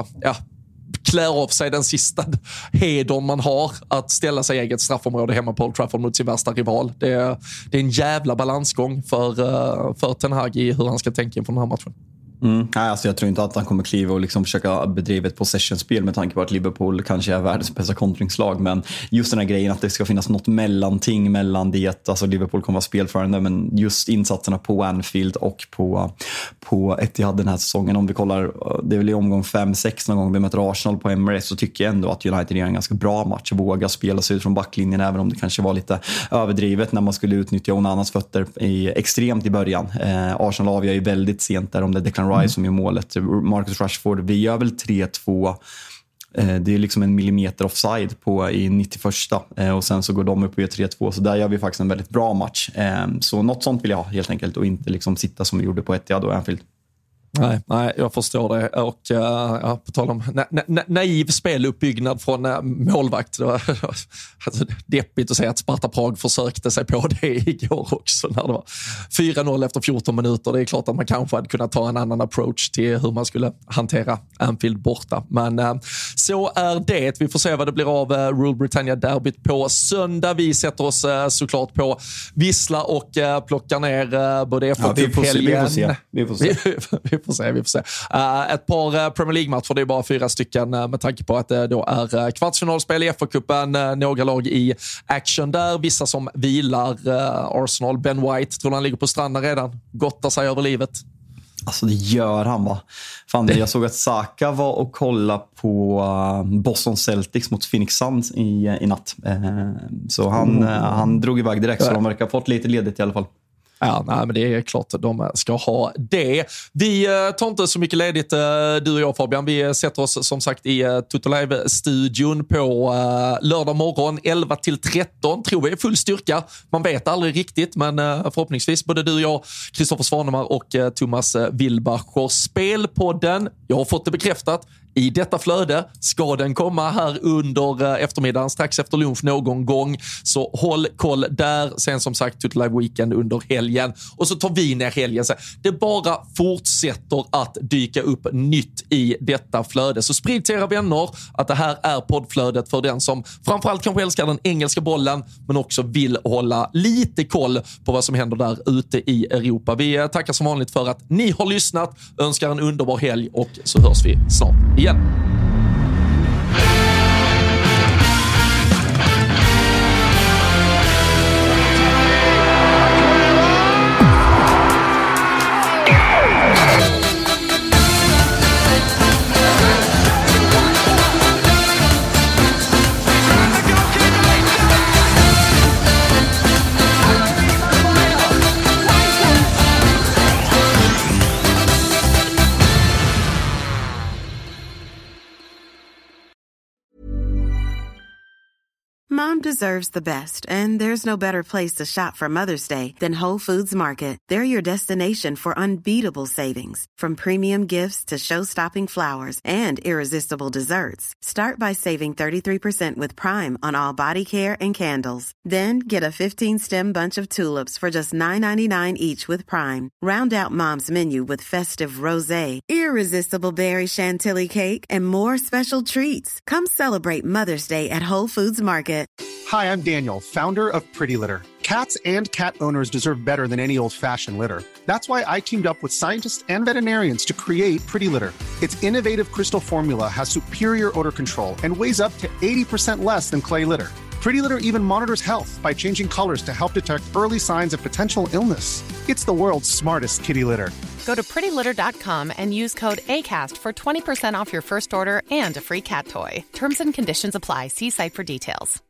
klär av sig den sista hedern man har att ställa sig i eget straffområde hemma på Old Trafford mot sin värsta rival. Det är en jävla balansgång för ten Hag i hur han ska tänka inför den här matchen. Nej, alltså jag tror inte att han kommer kliva och liksom försöka bedriva ett possession-spel med tanke på att Liverpool kanske är världens bästa kontringslag, men just den här grejen att det ska finnas något mellanting mellan det, alltså Liverpool kommer vara spelförande, men just insatserna på Anfield och på Etihad den här säsongen, om vi kollar, det är väl i omgång 5-6 någon gång vi möter Arsenal på Emirates, så tycker jag ändå att United gör en ganska bra match, våga spela sig ut från backlinjen även om det kanske var lite överdrivet när man skulle utnyttja Onanas fötter extremt i början. Arsenal avgör ju väldigt sent där om det Declan Rice som är målet. Marcus Rashford, vi gör väl 3-2. Det är liksom en millimeter offside i 91 och sen så går de upp och gör 3-2, så där gör vi faktiskt en väldigt bra match. Så något sånt vill jag ha helt enkelt, och inte liksom sitta som vi gjorde på Etihad och Anfield. Nej, jag förstår det. Och på tal om naiv speluppbyggnad från målvakt. Alltså, deppigt att säga att Sparta Prag försökte sig på det igår också när det var 4-0 efter 14 minuter. Det är klart att man kanske hade kunnat ta en annan approach till hur man skulle hantera Anfield borta. Men så är det. Vi får se vad det blir av Rule Britannia-derbyt på söndag. Vi sätter oss såklart på Vissla och plockar ner både FA-cuphelgen. Vi får se. Vi får se. Ett par Premier League-matcher, det är bara 4 stycken med tanke på att det då är kvartsfinalspel i FA-cupen. Några lag i action där, vissa som vilar. Arsenal, Ben White, tror han ligger på stranden redan. Gottar sig över livet. Alltså det gör han, va? Fan, jag såg att Saka var och kollade på Boston Celtics mot Phoenix Suns i natt. Så han drog iväg direkt, så de verkar ha fått lite ledigt i alla fall. Ja, nej, men det är klart att de ska ha det. Vi tar inte så mycket ledigt, du och jag Fabian. Vi sätter oss som sagt i Toto Live-studion på lördag morgon 11-13. Tror vi är full styrka. Man vet aldrig riktigt, men förhoppningsvis både du och jag, Kristoffer Svanemar och Thomas Wilbacher. Spelpodden, jag har fått det bekräftat. I detta flöde ska den komma här under eftermiddagen, strax efter lunch någon gång. Så håll koll där. Sen som sagt, Toto Live Weekend under helgen. Och så tar vi ner helgen. Så det bara fortsätter att dyka upp nytt i detta flöde. Så sprid till era vänner att det här är poddflödet för den som framförallt kanske älskar den engelska bollen, men också vill hålla lite koll på vad som händer där ute i Europa. Vi tackar som vanligt för att ni har lyssnat. Önskar en underbar helg och så hörs vi snart igen. Mom deserves the best, and there's no better place to shop for Mother's Day than Whole Foods Market. They're your destination for unbeatable savings, from premium gifts to show-stopping flowers and irresistible desserts. Start by saving 33% with Prime on all body care and candles. Then get a 15-stem bunch of tulips for just $9.99 each with Prime. Round out Mom's menu with festive rosé, irresistible berry chantilly cake, and more special treats. Come celebrate Mother's Day at Whole Foods Market. Hi, I'm Daniel, founder of Pretty Litter. Cats and cat owners deserve better than any old-fashioned litter. That's why I teamed up with scientists and veterinarians to create Pretty Litter. Its innovative crystal formula has superior odor control and weighs up to 80% less than clay litter. Pretty Litter even monitors health by changing colors to help detect early signs of potential illness. It's the world's smartest kitty litter. Go to prettylitter.com and use code ACAST for 20% off your first order and a free cat toy. Terms and conditions apply. See site for details.